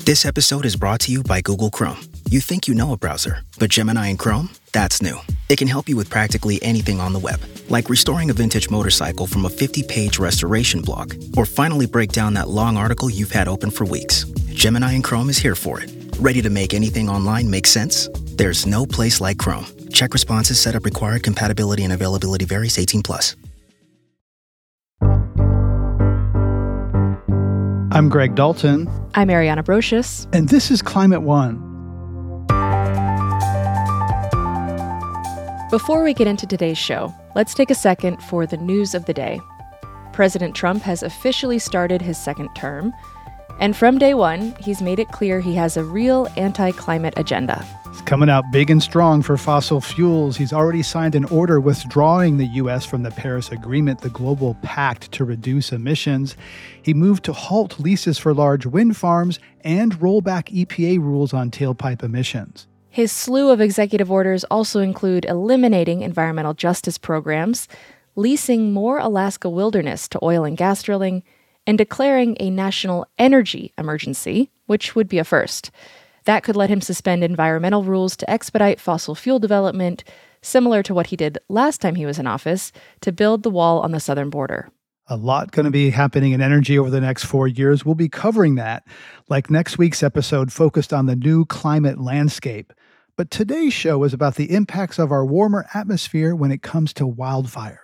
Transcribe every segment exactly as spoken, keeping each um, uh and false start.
This episode is brought to you by Google Chrome. You think you know a browser, but Gemini and Chrome? That's new. It can help you with practically anything on the web, like restoring a vintage motorcycle from a fifty-page restoration blog, or finally break down that long article you've had open for weeks. Gemini and Chrome is here for it. Ready to make anything online make sense? There's no place like Chrome. Check responses, setup required, compatibility and availability varies, eighteen plus. I'm Greg Dalton. I'm Ariana Brocious. And this is Climate One. Before we get into today's show, let's take a second for the news of the day. President Trump has officially started his second term, and from day one, he's made it clear he has a real anti-climate agenda. He's coming out big and strong for fossil fuels. He's already signed an order withdrawing the U S from the Paris Agreement, the global pact to reduce emissions. He moved to halt leases for large wind farms and roll back E P A rules on tailpipe emissions. His slew of executive orders also include eliminating environmental justice programs, leasing more Alaska wilderness to oil and gas drilling, and declaring a national energy emergency, which would be a first. That could let him suspend environmental rules to expedite fossil fuel development, similar to what he did last time he was in office, to build the wall on the southern border. A lot going to be happening in energy over the next four years. We'll be covering that, like next week's episode focused on the new climate landscape. But today's show is about the impacts of our warmer atmosphere when it comes to wildfires.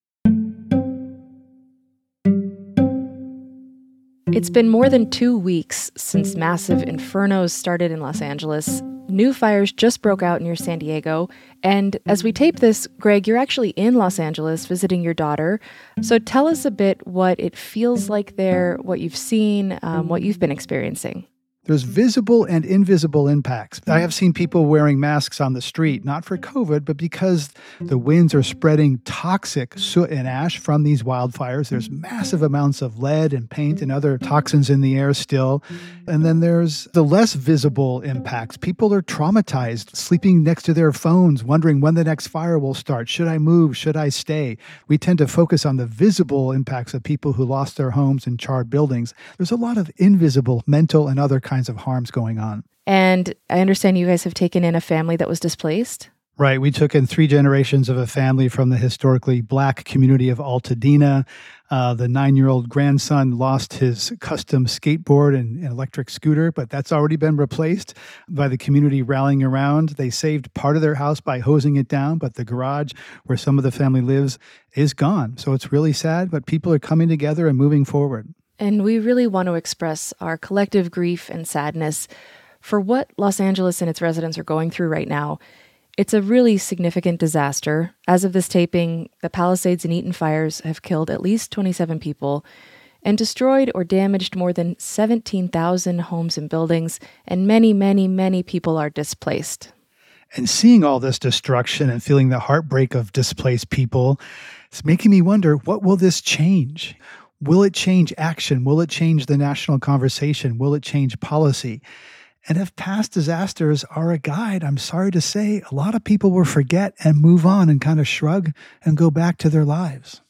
It's been more than two weeks since massive infernos started in Los Angeles. New fires just broke out near San Diego. And as we tape this, Greg, you're actually in Los Angeles visiting your daughter. So tell us a bit what it feels like there, what you've seen, um, what you've been experiencing. There's visible and invisible impacts. I have seen people wearing masks on the street, not for COVID, but because the winds are spreading toxic soot and ash from these wildfires. There's massive amounts of lead and paint and other toxins in the air still. And then there's the less visible impacts. People are traumatized, sleeping next to their phones, wondering when the next fire will start. Should I move? Should I stay? We tend to focus on the visible impacts of people who lost their homes in charred buildings. There's a lot of invisible mental and other kinds of harms going on. And I understand you guys have taken in a family that was displaced? Right. We took in three generations of a family from the historically Black community of Altadena. Uh, the nine-year-old grandson lost his custom skateboard and, and electric scooter, but that's already been replaced by the community rallying around. They saved part of their house by hosing it down, but the garage where some of the family lives is gone. So it's really sad, but people are coming together and moving forward. And we really want to express our collective grief and sadness for what Los Angeles and its residents are going through right now. It's a really significant disaster. As of this taping, the Palisades and Eaton fires have killed at least twenty-seven people and destroyed or damaged more than seventeen thousand homes and buildings, and many, many, many people are displaced. And seeing all this destruction and feeling the heartbreak of displaced people, it's making me wonder, what will this change? Will it change action? Will it change the national conversation? Will it change policy? And if past disasters are a guide, I'm sorry to say, a lot of people will forget and move on and kind of shrug and go back to their lives.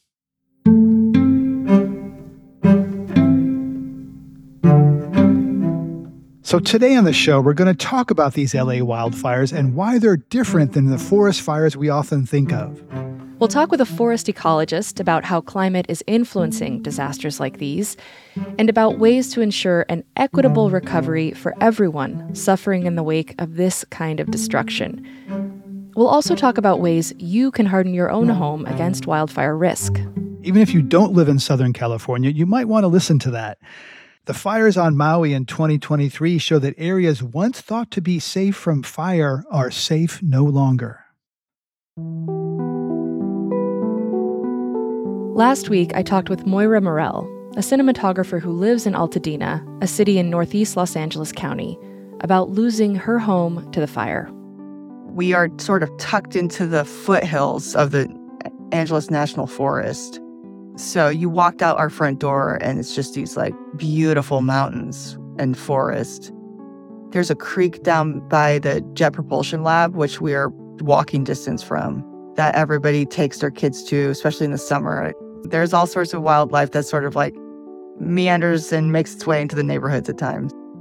So today on the show, we're going to talk about these L A wildfires and why they're different than the forest fires we often think of. We'll talk with a forest ecologist about how climate is influencing disasters like these, and about ways to ensure an equitable recovery for everyone suffering in the wake of this kind of destruction. We'll also talk about ways you can harden your own home against wildfire risk. Even if you don't live in Southern California, you might want to listen to that. The fires on Maui in twenty twenty-three show that areas once thought to be safe from fire are safe no longer. Last week, I talked with Moira Morell, a cinematographer who lives in Altadena, a city in northeast Los Angeles County, about losing her home to the fire. We are sort of tucked into the foothills of the Angeles National Forest. So you walked out our front door and it's just these like beautiful mountains and forest. There's a creek down by the Jet Propulsion Lab, which we are walking distance from, that everybody takes their kids to, especially in the summer. There's all sorts of wildlife that sort of like meanders and makes its way into the neighborhoods at times.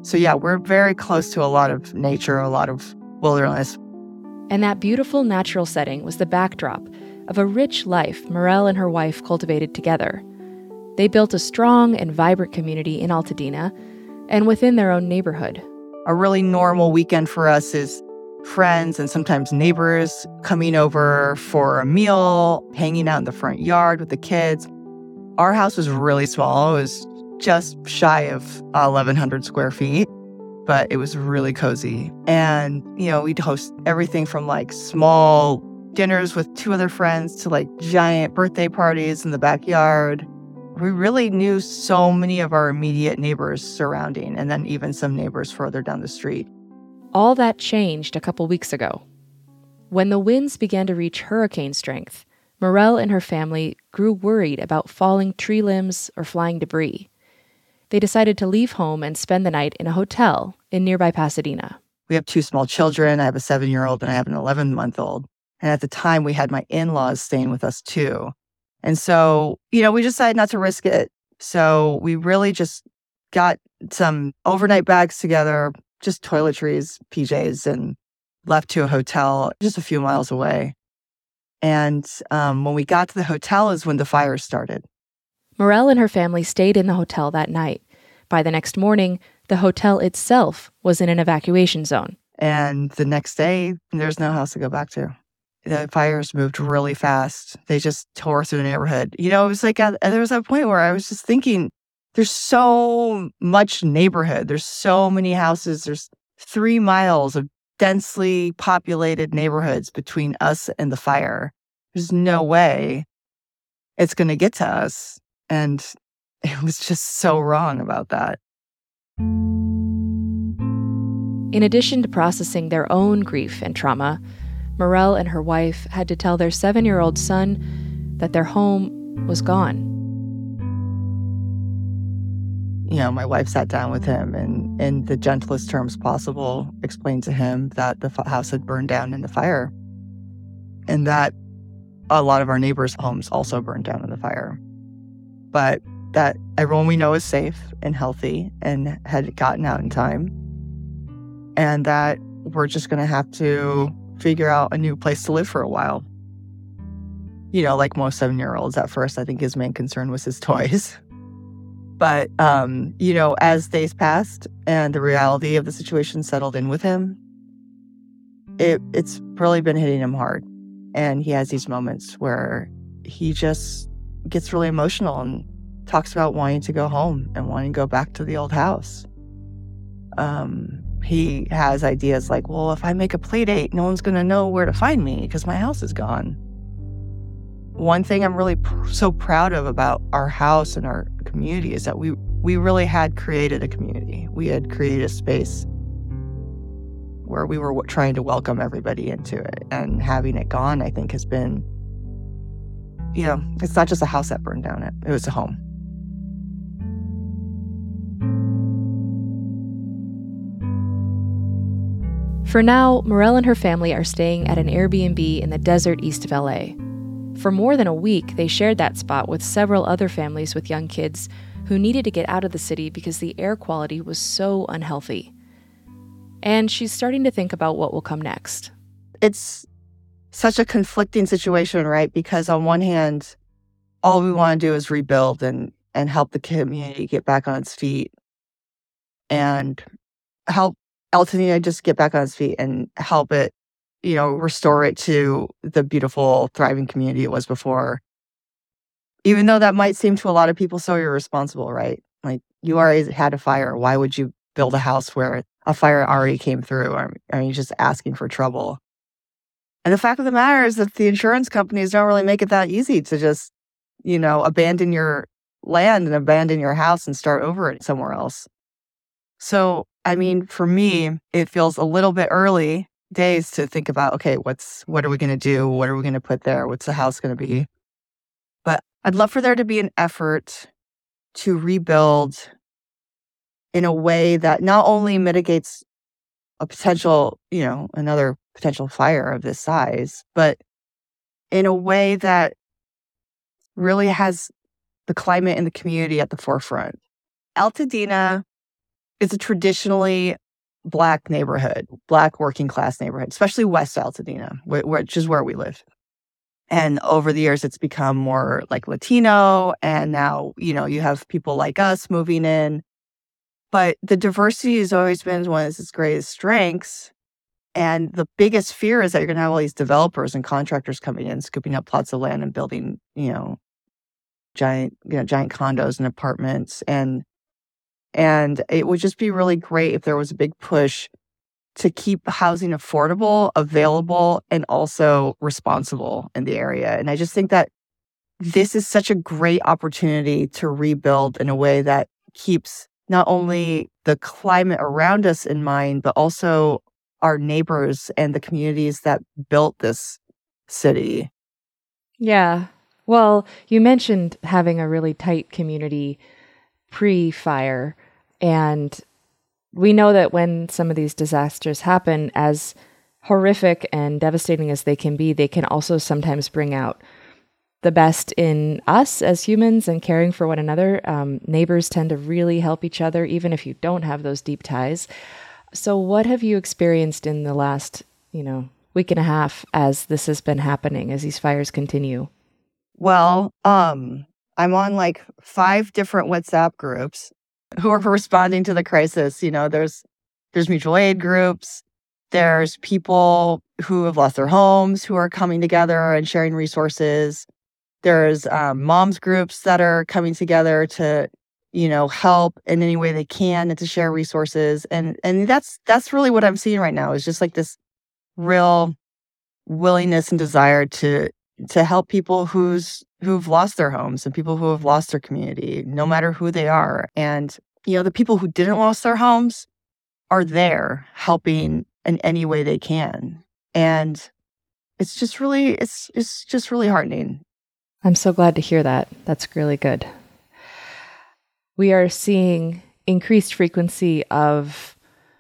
So yeah, we're very close to a lot of nature, a lot of wilderness. And that beautiful natural setting was the backdrop of a rich life Morel and her wife cultivated together. They built a strong and vibrant community in Altadena and within their own neighborhood. A really normal weekend for us is friends and sometimes neighbors coming over for a meal, hanging out in the front yard with the kids. Our house was really small. It was just shy of eleven hundred square feet, but it was really cozy. And, you know, we'd host everything from like small dinners with two other friends to like giant birthday parties in the backyard. We really knew so many of our immediate neighbors surrounding, and then even some neighbors further down the street. All that changed a couple weeks ago. When the winds began to reach hurricane strength, Morel and her family grew worried about falling tree limbs or flying debris. They decided to leave home and spend the night in a hotel in nearby Pasadena. We have two small children. I have a seven-year-old and I have an eleven-month-old. And at the time, we had my in-laws staying with us too. And so, you know, we decided not to risk it. So we really just got some overnight bags together, just toiletries, P Js, and left to a hotel just a few miles away. And um, when we got to the hotel is when the fire started. Morel and her family stayed in the hotel that night. By the next morning, the hotel itself was in an evacuation zone. And the next day, there's no house to go back to. The fires moved really fast. They just tore through the neighborhood. You know, it was like, a, there was a point where I was just thinking, there's so much neighborhood. There's so many houses. There's three miles of densely populated neighborhoods between us and the fire. There's no way it's going to get to us. And it was just so wrong about that. In addition to processing their own grief and trauma, Morel and her wife had to tell their seven-year-old son that their home was gone. You know, my wife sat down with him and, in the gentlest terms possible, explained to him that the house had burned down in the fire and that a lot of our neighbors' homes also burned down in the fire. But that everyone we know is safe and healthy and had gotten out in time. And that we're just going to have to figure out a new place to live for a while. You know, like most seven-year-olds, at first, I think his main concern was his toys. But, um, you know, as days passed and the reality of the situation settled in with him, it it's really been hitting him hard. And he has these moments where he just gets really emotional and talks about wanting to go home and wanting to go back to the old house. Um, he has ideas like, well, if I make a play date, no one's going to know where to find me because my house is gone. One thing I'm really pr- so proud of about our house and our community is that we we really had created a community. We had created a space where we were w- trying to welcome everybody into it. And having it gone, I think, has been, you know, it's not just a house that burned down. It, it was a home. For now, Morel and her family are staying at an Airbnb in the desert east of L A. For more than a week, they shared that spot with several other families with young kids who needed to get out of the city because the air quality was so unhealthy. And she's starting to think about what will come next. It's such a conflicting situation, right? Because on one hand, all we want to do is rebuild and, and help the community get back on its feet and help Altadena just get back on its feet and help it, you know, restore it to the beautiful, thriving community it was before. Even though that might seem to a lot of people so irresponsible, right? Like, you already had a fire. Why would you build a house where a fire already came through? Are, are you just asking for trouble? And the fact of the matter is that the insurance companies don't really make it that easy to just, you know, abandon your land and abandon your house and start over it somewhere else. So, I mean, for me, it feels a little bit early days to think about, okay, what's what are we going to do? What are we going to put there? What's the house going to be? But I'd love for there to be an effort to rebuild in a way that not only mitigates a potential, you know, another potential fire of this size, but in a way that really has the climate and the community at the forefront. Altadena it's a traditionally Black neighborhood, Black working class neighborhood, especially West Altadena, wh- which is where we live. And over the years, it's become more like Latino. And now, you know, you have people like us moving in. But the diversity has always been one of its greatest strengths. And the biggest fear is that you're going to have all these developers and contractors coming in, scooping up plots of land and building, you know, giant, you know, giant condos and apartments. And and it would just be really great if there was a big push to keep housing affordable, available, and also responsible in the area. And I just think that this is such a great opportunity to rebuild in a way that keeps not only the climate around us in mind, but also our neighbors and the communities that built this city. Yeah. Well, you mentioned having a really tight community pre-fire, and we know that when some of these disasters happen, as horrific and devastating as they can be, they can also sometimes bring out the best in us as humans and caring for one another. Um, neighbors tend to really help each other, even if you don't have those deep ties. So what have you experienced in the last, you know, week and a half as this has been happening, as these fires continue? Well, um, I'm on like five different WhatsApp groups who are responding to the crisis. You know, there's there's mutual aid groups. There's people who have lost their homes who are coming together and sharing resources. There's um, moms groups that are coming together to, you know, help in any way they can and to share resources. And and that's that's really what I'm seeing right now is just like this real willingness and desire to to help people who's who've lost their homes and people who have lost their community, no matter who they are. And, you know, the people who didn't lose their homes are there helping in any way they can. And it's just really, it's it's just really heartening. I'm so glad to hear that. That's really good. We are seeing increased frequency of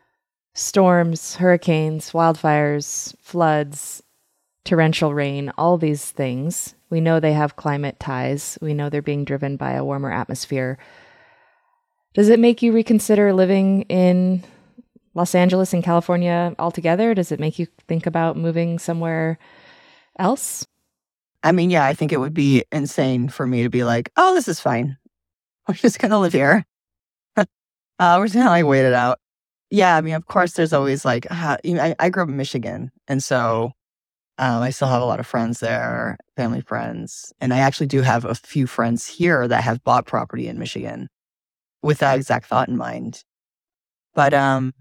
storms, hurricanes, wildfires, floods, torrential rain, all these things. We know they have climate ties. We know they're being driven by a warmer atmosphere. Does it make you reconsider living in Los Angeles and California altogether? Does it make you think about moving somewhere else? I mean, yeah, I think it would be insane for me to be like, oh, this is fine. We're just going to live here. uh, we're just going to like wait it out. Yeah, I mean, of course, there's always like, uh, you know, I, I grew up in Michigan. And so um, I still have a lot of friends there, family friends. And I actually do have a few friends here that have bought property in Michigan with that exact thought in mind. But um,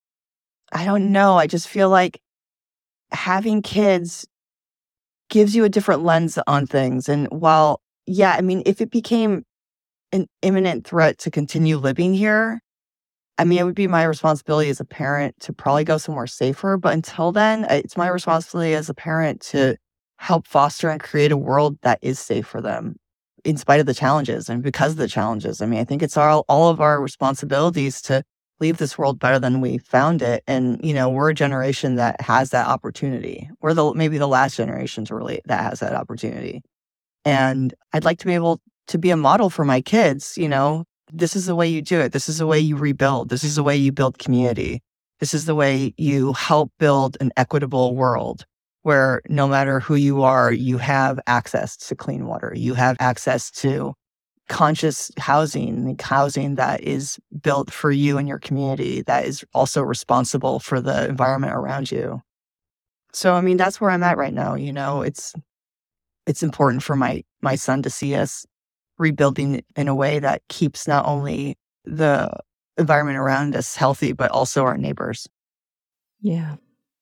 I don't know. I just feel like having kids gives you a different lens on things. And while, yeah, I mean, if it became an imminent threat to continue living here, I mean, it would be my responsibility as a parent to probably go somewhere safer. But until then, it's my responsibility as a parent to help foster and create a world that is safe for them in spite of the challenges and because of the challenges. I mean, I think it's all, all of our responsibilities to leave this world better than we found it. And, you know, we're a generation that has that opportunity. We're the maybe the last generation to really that has that opportunity. And I'd like to be able to be a model for my kids. You know, this is the way you do it. This is the way you rebuild. This is the way you build community. This is the way you help build an equitable world where no matter who you are, you have access to clean water. You have access to conscious housing, housing that is built for you and your community, that is also responsible for the environment around you. So, I mean, that's where I'm at right now. You know, it's it's important for my my son to see us rebuilding in a way that keeps not only the environment around us healthy, but also our neighbors. Yeah.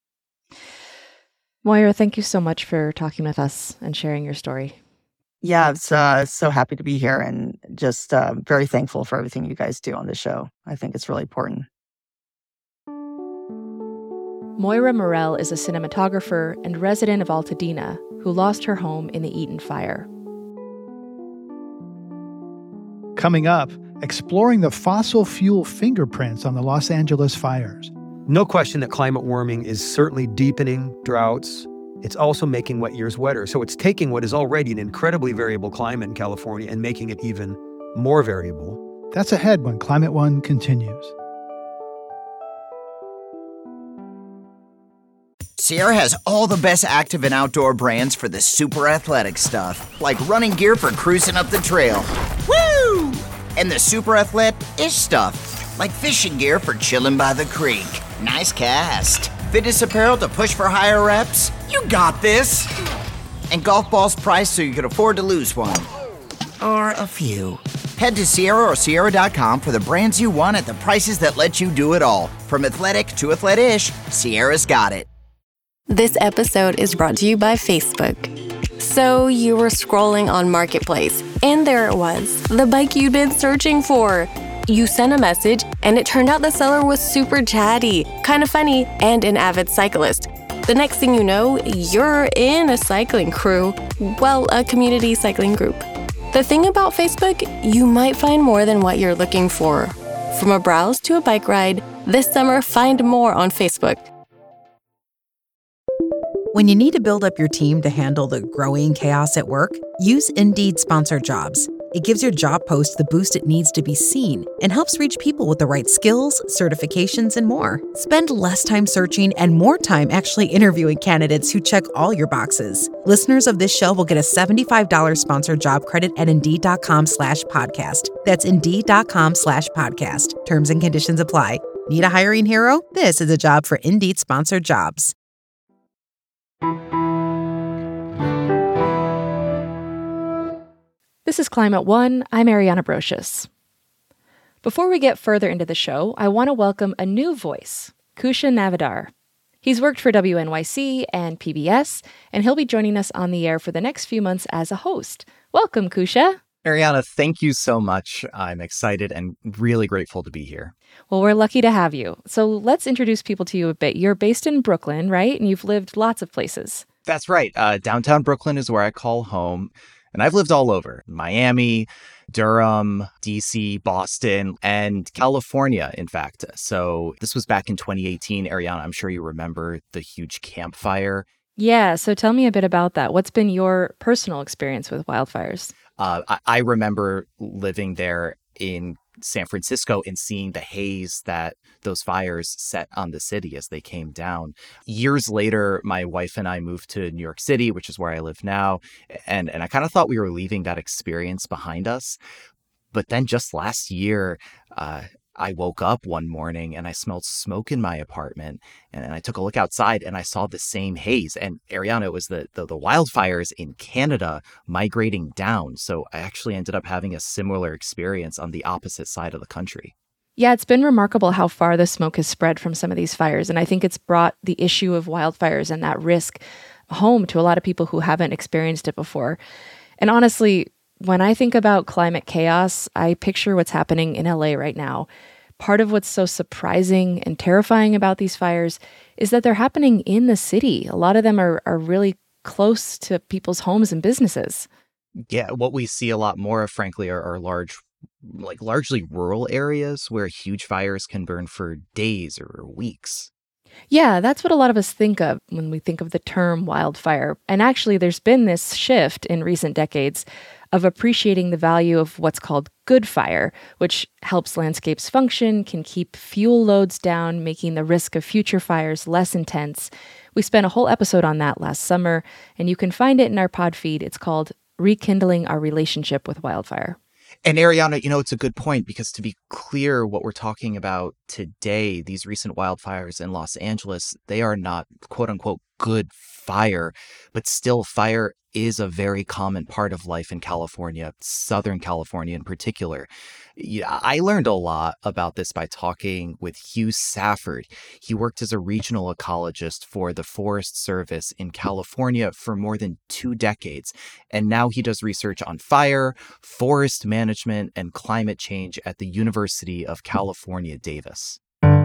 Moira, thank you so much for talking with us and sharing your story. Yeah, I'm so, uh, so happy to be here and just uh, very thankful for everything you guys do on this show. I think it's really important. Moira Morell is a cinematographer and resident of Altadena who lost her home in the Eaton fire. Coming up, exploring the fossil fuel fingerprints on the Los Angeles fires. No question that climate warming is certainly deepening droughts. It's also making wet years wetter. So it's taking what is already an incredibly variable climate in California and making it even more variable. That's ahead when Climate One continues. Sierra has all the best active and outdoor brands for the super athletic stuff, like running gear for cruising up the trail. Woo! And the super athletic-ish stuff, like fishing gear for chilling by the creek. Nice cast. Fitness apparel to push for higher reps. You got this. And golf balls priced so you can afford to lose one. Or a few. Head to Sierra or Sierra dot com for the brands you want at the prices that let you do it all. From athletic to athletic-ish, Sierra's got it. This episode is brought to you by Facebook. So you were scrolling on Marketplace, and there it was, the bike you'd been searching for. You sent a message, and it turned out the seller was super chatty, kind of funny, and an avid cyclist. The next thing you know, you're in a cycling crew. Well, a community cycling group. The thing about Facebook, you might find more than what you're looking for. From a browse to a bike ride, this summer find more on Facebook. When you need to build up your team to handle the growing chaos at work, use Indeed Sponsored Jobs. It gives your job post the boost it needs to be seen and helps reach people with the right skills, certifications, and more. Spend less time searching and more time actually interviewing candidates who check all your boxes. Listeners of this show will get a seventy-five dollars sponsored job credit at Indeed.com slash podcast. That's Indeed.com slash podcast. Terms and conditions apply. Need a hiring hero? This is a job for Indeed Sponsored Jobs. This is Climate One. I'm Ariana Brocious. Before we get further into the show, I want to welcome a new voice, Kusha Navidar. He's worked for W N Y C and P B S, and he'll be joining us on the air for the next few months as a host. Welcome, Kusha. Ariana, thank you so much. I'm excited and really grateful to be here. Well, we're lucky to have you. So let's introduce people to you a bit. You're based in Brooklyn, right? And you've lived lots of places. That's right. Uh, downtown Brooklyn is where I call home. And I've lived all over. Miami, Durham, D C, Boston, and California, in fact. So this was back in twenty eighteen. Ariana, I'm sure you remember the huge Camp Fire. Yeah, so tell me a bit about that. What's been your personal experience with wildfires? Uh, I, I remember living there in San Francisco and seeing the haze that those fires set on the city as they came down. Years later, my wife and I moved to New York City, which is where I live now. And, and I kind of thought we were leaving that experience behind us. But then just last year, uh, I woke up one morning and I smelled smoke in my apartment, and I took a look outside and I saw the same haze. And Ariana, it was the, the, the wildfires in Canada migrating down. So I actually ended up having a similar experience on the opposite side of the country. Yeah, it's been remarkable how far the smoke has spread from some of these fires. And I think it's brought the issue of wildfires and that risk home to a lot of people who haven't experienced it before. And honestly, when I think about climate chaos, I picture what's happening in L A right now. Part of what's so surprising and terrifying about these fires is that they're happening in the city. A lot of them are, are really close to people's homes and businesses. Yeah, what we see a lot more of, frankly, are, are large, like largely rural areas where huge fires can burn for days or weeks. Yeah, that's what a lot of us think of when we think of the term wildfire. And actually, there's been this shift in recent decades of appreciating the value of what's called good fire, which helps landscapes function, can keep fuel loads down, making the risk of future fires less intense. We spent a whole episode on that last summer, and you can find it in our pod feed. It's called Rekindling Our Relationship with Wildfire. And Ariana, you know, it's a good point, because to be clear, what we're talking about today, these recent wildfires in Los Angeles, they are not quote unquote good fire, but still fire is a very common part of life in California, Southern California in particular. Yeah, I learned a lot about this by talking with Hugh Safford. He worked as a regional ecologist for the Forest Service in California for more than two decades. And now he does research on fire, forest management, and climate change at the University of California, Davis.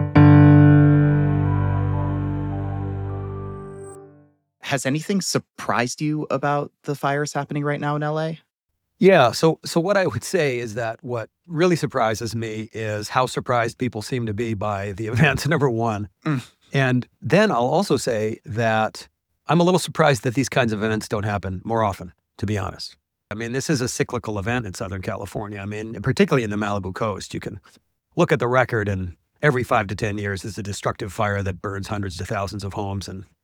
Has anything surprised you about the fires happening right now in L A? Yeah, so so what I would say is that what really surprises me is how surprised people seem to be by the event, number one. Mm. And then I'll also say that I'm a little surprised that these kinds of events don't happen more often, to be honest. I mean, this is a cyclical event in Southern California. I mean, particularly in the Malibu coast, you can look at the record, and every five to ten years is a destructive fire that burns hundreds to thousands of homes and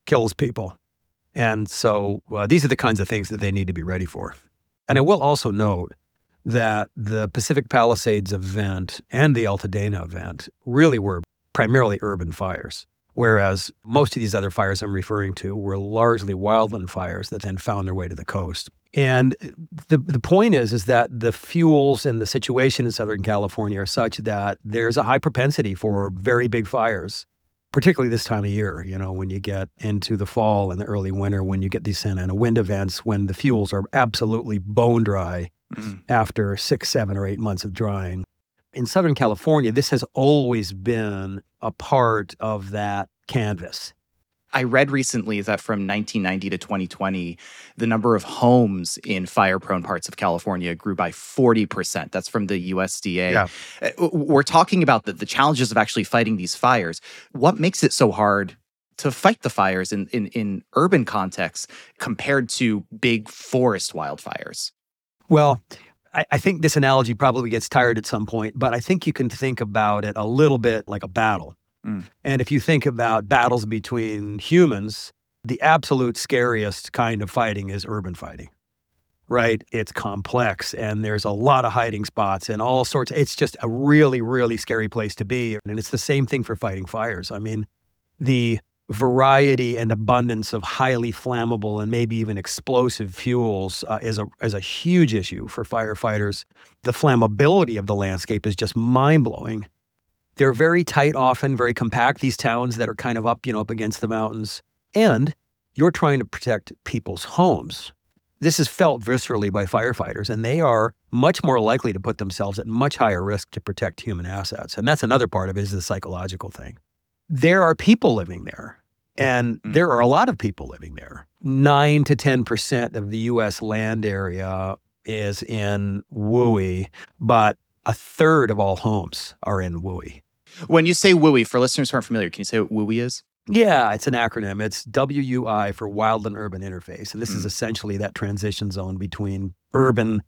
kills people. And so uh, these are the kinds of things that they need to be ready for. And I will also note that the Pacific Palisades event and the Altadena event really were primarily urban fires, whereas most of these other fires I'm referring to were largely wildland fires that then found their way to the coast. And the the point is, is that the fuels and the situation in Southern California are such that there's a high propensity for very big fires, particularly this time of year, you know, when you get into the fall and the early winter, when you get these Santa Ana wind events, when the fuels are absolutely bone dry mm-hmm. after six, seven, or eight months of drying. In Southern California, this has always been a part of that canvas. I read recently that from nineteen ninety to twenty twenty, the number of homes in fire-prone parts of California grew by forty percent. That's from the U S D A. Yeah. We're talking about the, the challenges of actually fighting these fires. What makes it so hard to fight the fires in, in, in urban contexts compared to big forest wildfires? Well, I, I think this analogy probably gets tired at some point, but I think you can think about it a little bit like a battle. And if you think about battles between humans, the absolute scariest kind of fighting is urban fighting, right? It's complex and there's a lot of hiding spots and all sorts. It's just a really, really scary place to be. And it's the same thing for fighting fires. I mean, the variety and abundance of highly flammable and maybe even explosive fuels uh, is a is a huge issue for firefighters. The flammability of the landscape is just mind-blowing. They're very tight often, very compact, these towns that are kind of up, you know, up against the mountains. And you're trying to protect people's homes. This is felt viscerally by firefighters, and they are much more likely to put themselves at much higher risk to protect human assets. And that's another part of it, is the psychological thing. There are people living there, and there are a lot of people living there. Nine to ten percent of the U S land area is in W U I, but a third of all homes are in W U I. When you say W U I, for listeners who aren't familiar, can you say what W U I is? Yeah, it's an acronym. It's W U I for Wildland Urban Interface. And this mm. is essentially that transition zone between urban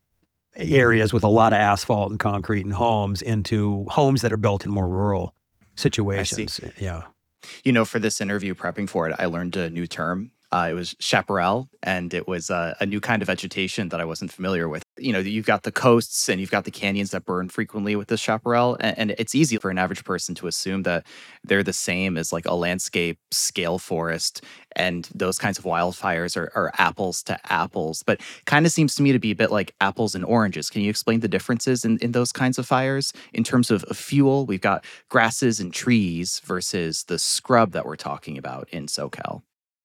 areas with a lot of asphalt and concrete and homes into homes that are built in more rural situations. I see. Yeah. You know, for this interview, prepping for it, I learned a new term. Uh, it was chaparral, and it was uh, a new kind of vegetation that I wasn't familiar with. You know, you've got the coasts and you've got the canyons that burn frequently with this chaparral, and, and it's easy for an average person to assume that they're the same as like a landscape scale forest, and those kinds of wildfires are, are apples to apples. But kind of seems to me to be a bit like apples and oranges. Can you explain the differences in, in those kinds of fires in terms of, of fuel? We've got grasses and trees versus the scrub that we're talking about in SoCal.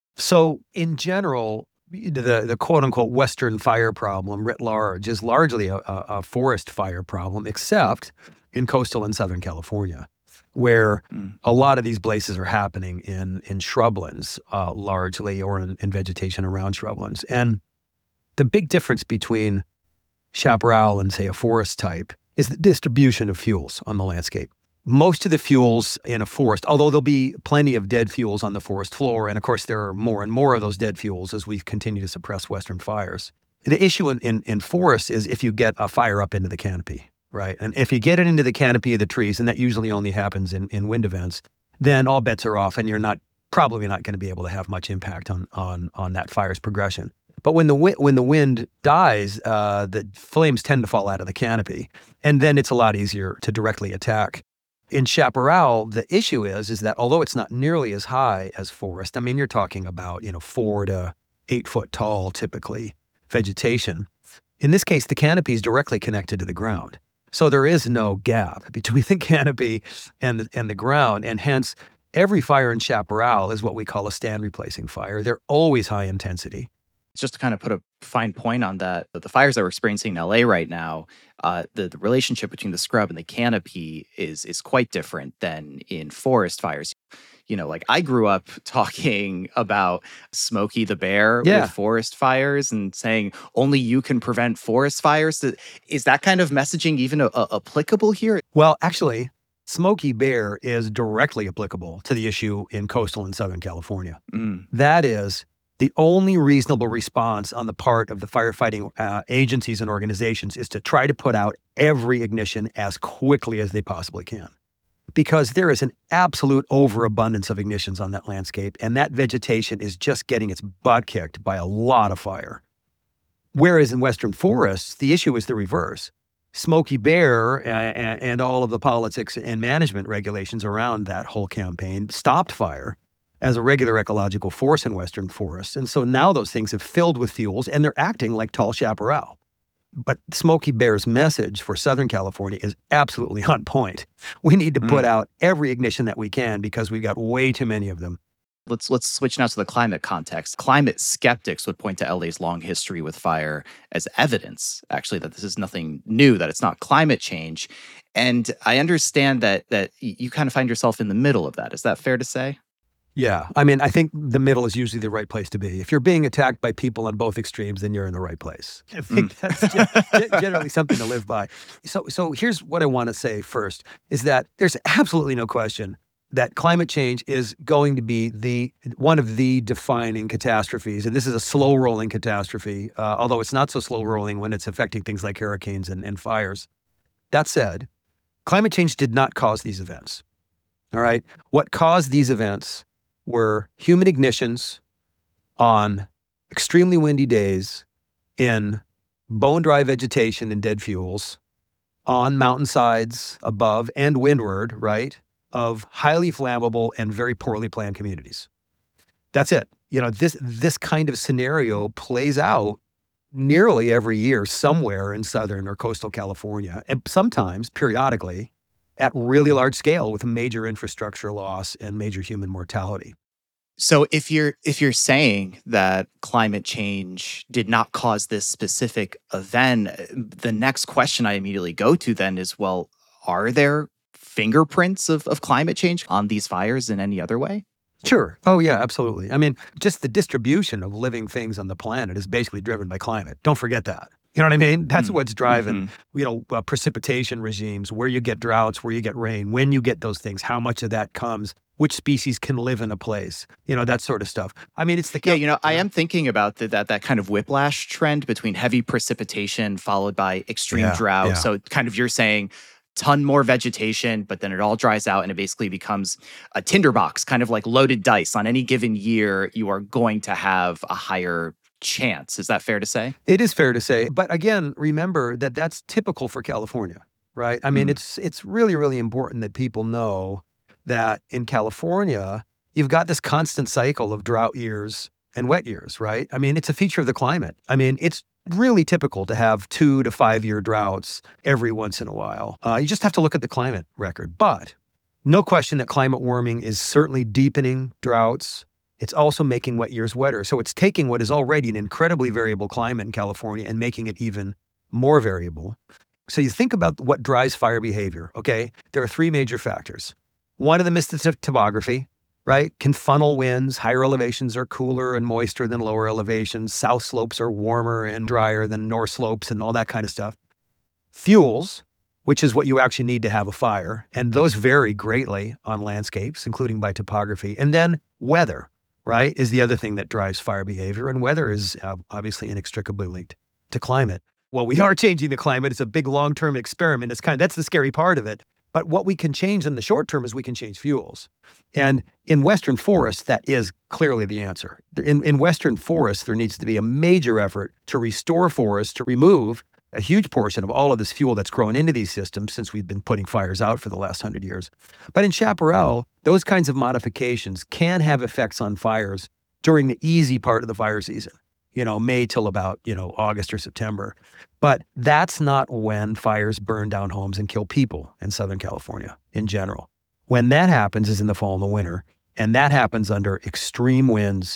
So in general, the, the quote-unquote Western fire problem writ large is largely a, a forest fire problem, except in coastal and Southern California, where mm. a lot of these places are happening in, in shrublands uh, largely, or in, in vegetation around shrublands. And the big difference between chaparral and, say, a forest type is the distribution of fuels on the landscape. Most of the fuels in a forest, although there'll be plenty of dead fuels on the forest floor, and of course there are more and more of those dead fuels as we continue to suppress Western fires. The issue in, in, in forests is if you get a fire up into the canopy, right? And if you get it into the canopy of the trees, and that usually only happens in, in wind events, then all bets are off and you're not probably not going to be able to have much impact on on on that fire's progression. But when the wi- when the wind dies, uh, the flames tend to fall out of the canopy, and then it's a lot easier to directly attack. In chaparral, the issue is, is that although it's not nearly as high as forest, I mean, you're talking about, you know, four to eight foot tall, typically, vegetation. In this case, the canopy is directly connected to the ground. So there is no gap between the canopy and the, and the ground. And hence, every fire in chaparral is what we call a stand replacing fire. They're always high intensity. Just to kind of put a fine point on that, the fires that we're experiencing in L A right now, uh, the, the relationship between the scrub and the canopy is is quite different than in forest fires. You know, like I grew up talking about Smokey the Bear yeah. with forest fires and saying only you can prevent forest fires. Is that kind of messaging even a, a, applicable here? Well, actually, Smokey Bear is directly applicable to the issue in coastal and Southern California. Mm. That is the only reasonable response on the part of the firefighting uh, agencies and organizations is to try to put out every ignition as quickly as they possibly can. because there is an absolute overabundance of ignitions on that landscape, and that vegetation is just getting its butt kicked by a lot of fire. Whereas in Western forests, the issue is the reverse. Smokey Bear and, and all of the politics and management regulations around that whole campaign stopped fire as a regular ecological force in Western forests. And so now those things have filled with fuels, and they're acting like tall chaparral. But Smokey Bear's message for Southern California is absolutely on point. We need to put mm. out every ignition that we can because we've got way too many of them. Let's let's switch now to the climate context. Climate skeptics would point to L A's long history with fire as evidence, actually, that this is nothing new, that it's not climate change. And I understand that that you kind of find yourself in the middle of that. Is that fair to say? Yeah. I mean, I think the middle is usually the right place to be. If you're being attacked by people on both extremes, then you're in the right place. I think mm. that's generally something to live by. So, so here's what I want to say first, is that there's absolutely no question that climate change is going to be the one of the defining catastrophes. And this is a slow-rolling catastrophe, uh, although it's not so slow-rolling when it's affecting things like hurricanes and, and fires. That said, climate change did not cause these events. All right? What caused these events were human ignitions on extremely windy days in bone-dry vegetation and dead fuels on mountainsides above and windward, right, of highly flammable and very poorly planned communities. That's it. You know, this this kind of scenario plays out nearly every year somewhere in Southern or coastal California, and sometimes periodically at really large scale with major infrastructure loss and major human mortality. So if you're if you're saying that climate change did not cause this specific event, the next question I immediately go to then is, well, are there fingerprints of, of climate change on these fires in any other way? Sure. Oh, yeah, absolutely. I mean, just the distribution of living things on the planet is basically driven by climate. Don't forget that. You know what I mean? That's mm-hmm. what's driving, mm-hmm. you know, uh, precipitation regimes, where you get droughts, where you get rain, when you get those things, how much of that comes, which species can live in a place, you know, that sort of stuff. I mean, it's the... Yeah, you know, I am thinking about the, that that kind of whiplash trend between heavy precipitation followed by extreme yeah, drought. Yeah. So kind of you're saying ton more vegetation, but then it all dries out and it basically becomes a tinderbox, kind of like loaded dice. On any given year, you are going to have a higher chance. Is that fair to say? It is fair to say. But again, remember that that's typical for California, right? I mean, mm. it's it's really, really important that people know that in California, you've got this constant cycle of drought years and wet years, right? I mean, it's a feature of the climate. I mean, it's really typical to have two to five year droughts every once in a while. Uh, you just have to look at the climate record. But no question that climate warming is certainly deepening droughts. It's also making wet years wetter. So it's taking what is already an incredibly variable climate in California and making it even more variable. So you think about what drives fire behavior, okay? There are three major factors. One of them is the t- topography, right? Can funnel winds. Higher elevations are cooler and moister than lower elevations. South slopes are warmer and drier than north slopes and all that kind of stuff. Fuels, which is what you actually need to have a fire. And those vary greatly on landscapes, including by topography. And then weather, right, is the other thing that drives fire behavior. And weather is uh, obviously inextricably linked to climate. Well, we are changing the climate. It's a big long-term experiment. It's kind of, that's the scary part of it. But what we can change in the short term is we can change fuels. And in Western forests, that is clearly the answer. In, in Western forests, there needs to be a major effort to restore forests, to remove a huge portion of all of this fuel that's grown into these systems since we've been putting fires out for the last hundred years. But in chaparral, those kinds of modifications can have effects on fires during the easy part of the fire season, you know, May till about, you know, August or September. But that's not when fires burn down homes and kill people in Southern California in general. When that happens is in the fall and the winter. And that happens under extreme winds,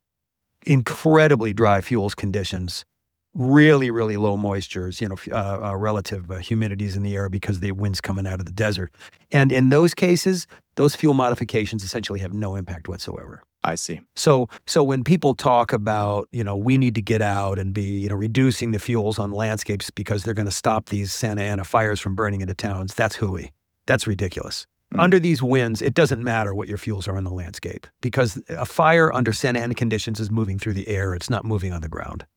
incredibly dry fuels conditions, really, really low moistures, you know, uh, uh, relative uh, humidities in the air because the wind's coming out of the desert. And in those cases, those fuel modifications essentially have no impact whatsoever. I see. So so when people talk about, you know, we need to get out and be, you know, reducing the fuels on landscapes because they're going to stop these Santa Ana fires from burning into towns, that's hooey. That's ridiculous. Mm. Under these winds, it doesn't matter what your fuels are on the landscape because a fire under Santa Ana conditions is moving through the air. It's not moving on the ground.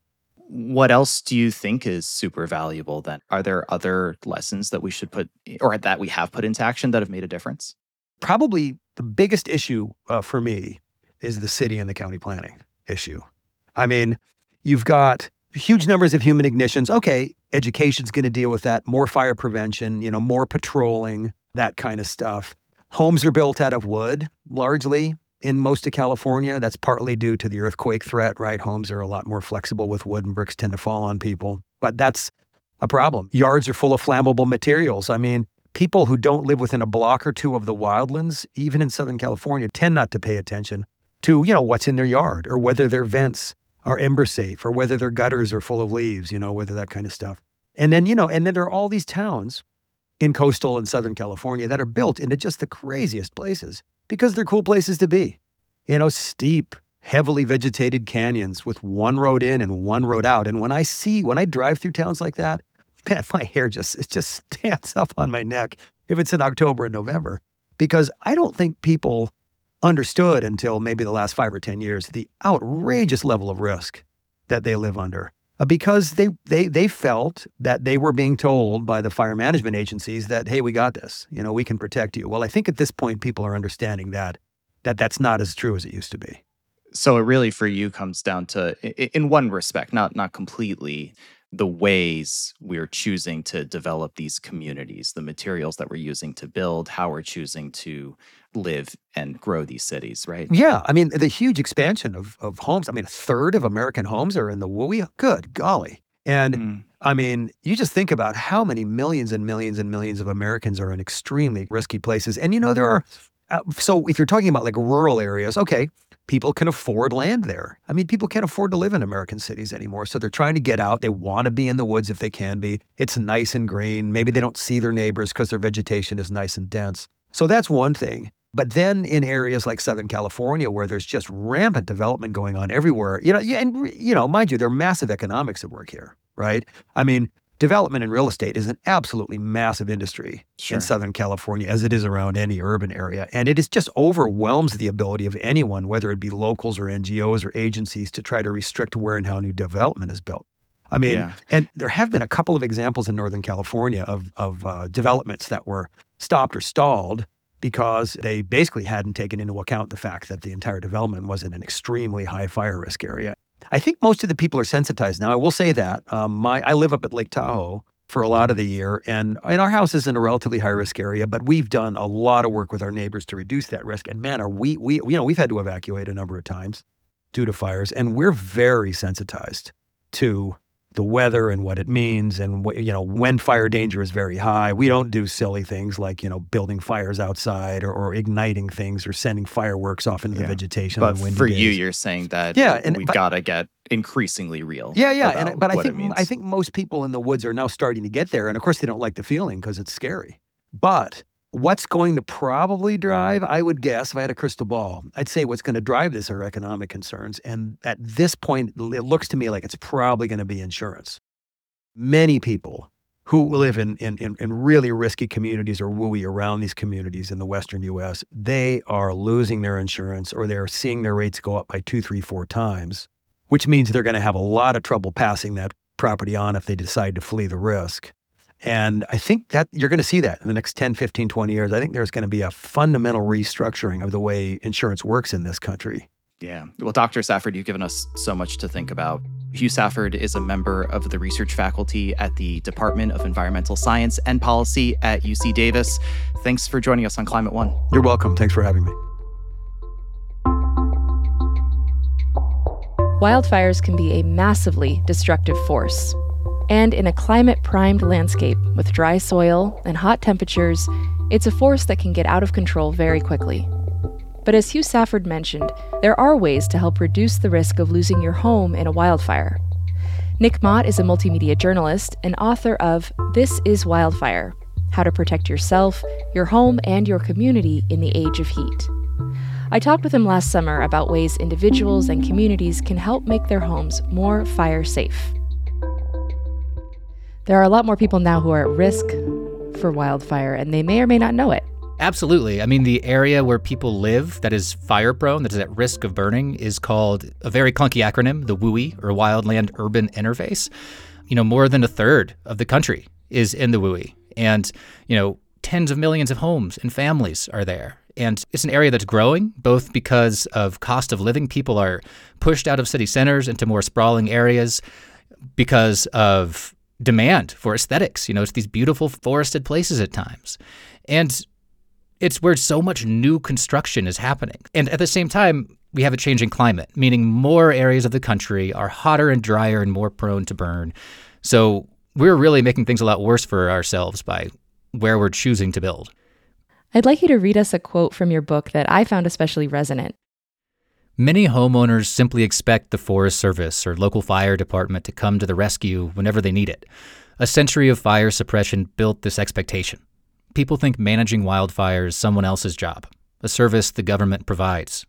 What else do you think is super valuable then? Are there other lessons that we should put, or that we have put into action that have made a difference? Probably the biggest issue uh, for me is the city and the county planning issue. I mean, you've got huge numbers of human ignitions. Okay, education's going to deal with that. More fire prevention, you know, more patrolling, that kind of stuff. Homes are built out of wood, largely. In most of California, that's partly due to the earthquake threat, right? Homes are a lot more flexible with wood, and bricks tend to fall on people. But that's a problem. Yards are full of flammable materials. I mean, people who don't live within a block or two of the wildlands, even in Southern California, tend not to pay attention to, you know, what's in their yard, or whether their vents are ember safe, or whether their gutters are full of leaves, you know, whether that kind of stuff. And then, you know, and then there are all these towns in coastal and Southern California that are built into just the craziest places because they're cool places to be. You know, steep, heavily vegetated canyons with one road in and one road out. And when I see, when I drive through towns like that, man, my hair just, it just stands up on my neck if it's in October and November, because I don't think people understood until maybe the last five or ten years the outrageous level of risk that they live under. Because they, they they felt that they were being told by the fire management agencies that, hey, we got this, you know, we can protect you. Well, I think at this point, people are understanding that, that that's not as true as it used to be. So it really, for you, comes down to, in one respect, not not completely, the ways we're choosing to develop these communities, the materials that we're using to build, how we're choosing to live and grow these cities, right? Yeah. I mean, the huge expansion of, of homes. I mean, a third of American homes are in the W U I. Good golly. And mm. I mean, you just think about how many millions and millions and millions of Americans are in extremely risky places. And, you know, there are, uh, so if you're talking about like rural areas, okay, people can afford land there. I mean, people can't afford to live in American cities anymore. So they're trying to get out. They want to be in the woods if they can be. It's nice and green. Maybe they don't see their neighbors because their vegetation is nice and dense. So that's one thing. But then in areas like Southern California, where there's just rampant development going on everywhere, you know, and, you know, mind you, there are massive economics at work here, right? I mean, development in real estate is an absolutely massive industry sure. in Southern California, as it is around any urban area. And it is just overwhelms the ability of anyone, whether it be locals or N G Os or agencies, to try to restrict where and how new development is built. I mean, yeah. and there have been a couple of examples in Northern California of, of uh, developments that were stopped or stalled because they basically hadn't taken into account the fact that the entire development was in an extremely high fire risk area. I think most of the people are sensitized now. I will say that. Um, my I live up at Lake Tahoe for a lot of the year, and, and our house is in a relatively high risk area, but we've done a lot of work with our neighbors to reduce that risk. And man, are we, we you know, we've had to evacuate a number of times due to fires, and we're very sensitized to the weather and what it means, and what, you know, when fire danger is very high. We don't do silly things like, you know, building fires outside or, or igniting things or sending fireworks off into yeah. the vegetation. But on windy for days. you, you're saying that yeah, and, we've but, got to get increasingly real. Yeah, yeah. And, but I think means. I think most people in the woods are now starting to get there. And of course, they don't like the feeling because it's scary. But what's going to probably drive, I would guess, if I had a crystal ball, I'd say what's going to drive this are economic concerns. And at this point, it looks to me like it's probably going to be insurance. Many people who live in, in, in, in really risky communities or W U I around these communities in the Western U S, they are losing their insurance, or they're seeing their rates go up by two, three, four times, which means they're going to have a lot of trouble passing that property on if they decide to flee the risk. And I think that you're going to see that in the next ten, fifteen, twenty years. I think there's going to be a fundamental restructuring of the way insurance works in this country. Yeah. Well, Doctor Safford, you've given us so much to think about. Hugh Safford is a member of the research faculty at the Department of Environmental Science and Policy at U C Davis. Thanks for joining us on Climate One. You're welcome. Thanks for having me. Wildfires can be a massively destructive force. And in a climate-primed landscape with dry soil and hot temperatures, it's a force that can get out of control very quickly. But as Hugh Safford mentioned, there are ways to help reduce the risk of losing your home in a wildfire. Nick Mott is a multimedia journalist and author of This is Wildfire: How to Protect Yourself, Your Home, and Your Community in the Age of Heat. I talked with him last summer about ways individuals and communities can help make their homes more fire safe. There are a lot more people now who are at risk for wildfire, and they may or may not know it. Absolutely. I mean, the area where people live that is fire prone, that is at risk of burning, is called a very clunky acronym, the W U I, or Wildland Urban Interface. You know, more than a third of the country is in the W U I. And, you know, tens of millions of homes and families are there. And it's an area that's growing, both because of cost of living. People are pushed out of city centers into more sprawling areas because of demand for aesthetics. You know, it's these beautiful forested places at times. And it's where so much new construction is happening. And at the same time, we have a changing climate, meaning more areas of the country are hotter and drier and more prone to burn. So we're really making things a lot worse for ourselves by where we're choosing to build. I'd like you to read us a quote from your book that I found especially resonant. Many homeowners simply expect the Forest Service or local fire department to come to the rescue whenever they need it. A century of fire suppression built this expectation. People think managing wildfires is someone else's job, a service the government provides.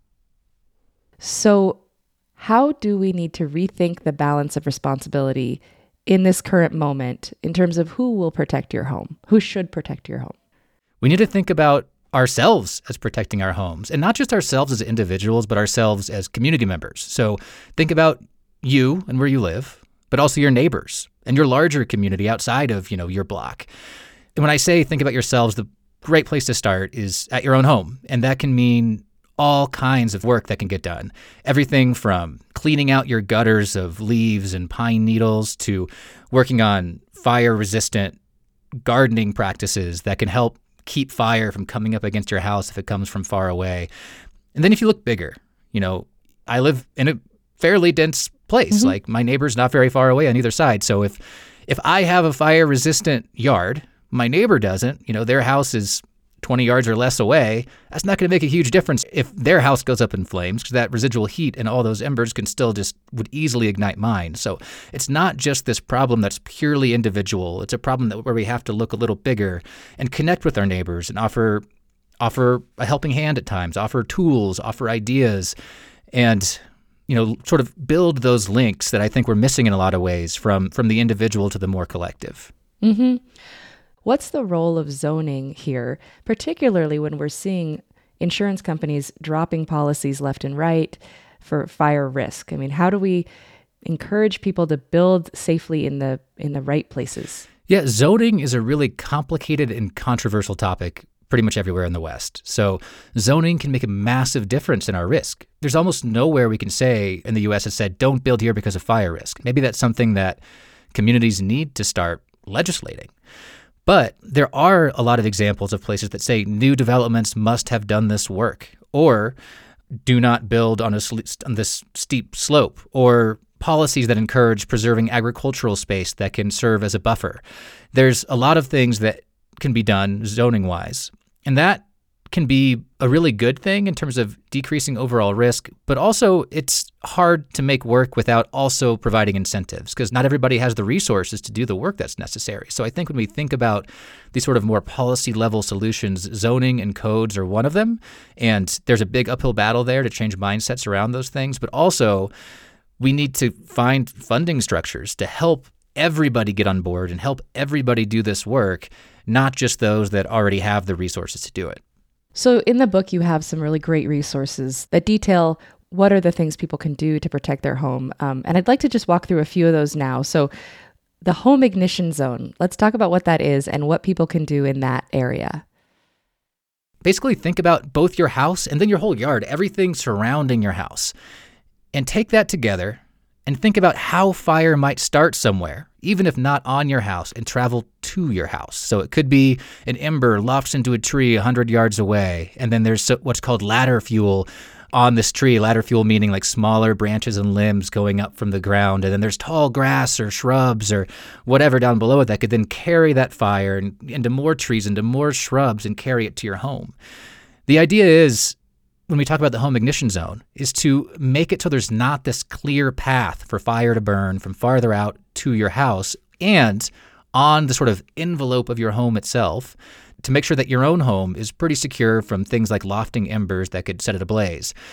So how do we need to rethink the balance of responsibility in this current moment in terms of who will protect your home, who should protect your home? We need to think about ourselves as protecting our homes, and not just ourselves as individuals, but ourselves as community members. So think about you and where you live, but also your neighbors and your larger community outside of, you know, your block. And when I say think about yourselves, the great place to start is at your own home. And that can mean all kinds of work that can get done. Everything from cleaning out your gutters of leaves and pine needles to working on fire-resistant gardening practices that can help keep fire from coming up against your house if it comes from far away. And then if you look bigger, you know, I live in a fairly dense place. Mm-hmm. Like my neighbor's not very far away on either side. So if if I have a fire-resistant yard, my neighbor doesn't, you know, their house is twenty yards or less away, that's not going to make a huge difference if their house goes up in flames, because that residual heat and all those embers can still just would easily ignite mine. So it's not just this problem that's purely individual. It's a problem that where we have to look a little bigger and connect with our neighbors and offer offer a helping hand at times, offer tools, offer ideas, and you know, sort of build those links that I think we're missing in a lot of ways from from the individual to the more collective. Mm-hmm. What's the role of zoning here, particularly when we're seeing insurance companies dropping policies left and right for fire risk? I mean, how do we encourage people to build safely in the in the right places? Yeah, zoning is a really complicated and controversial topic pretty much everywhere in the West. So zoning can make a massive difference in our risk. There's almost nowhere we can say in the U S has said, don't build here because of fire risk. Maybe that's something that communities need to start legislating. But there are a lot of examples of places that say new developments must have done this work, or do not build on, a, on this steep slope, or policies that encourage preserving agricultural space that can serve as a buffer. There's a lot of things that can be done zoning-wise, and that can be a really good thing in terms of decreasing overall risk, but also it's hard to make work without also providing incentives because not everybody has the resources to do the work that's necessary. So I think when we think about these sort of more policy level solutions, zoning and codes are one of them, and there's a big uphill battle there to change mindsets around those things, but also we need to find funding structures to help everybody get on board and help everybody do this work, not just those that already have the resources to do it. So in the book, you have some really great resources that detail what are the things people can do to protect their home. Um, and I'd like to just walk through a few of those now. So the home ignition zone, let's talk about what that is and what people can do in that area. Basically, think about both your house and then your whole yard, everything surrounding your house, and take that together and think about how fire might start somewhere, even if not on your house, and travel to your house. So it could be an ember lofts into a tree one hundred yards away, and then there's what's called ladder fuel on this tree. Ladder fuel meaning like smaller branches and limbs going up from the ground, and then there's tall grass or shrubs or whatever down below it that could then carry that fire into more trees, into more shrubs, and carry it to your home. The idea is, when we talk about the home ignition zone, is to make it so there's not this clear path for fire to burn from farther out to your house, and on the sort of envelope of your home itself to make sure that your own home is pretty secure from things like lofting embers that could set it ablaze.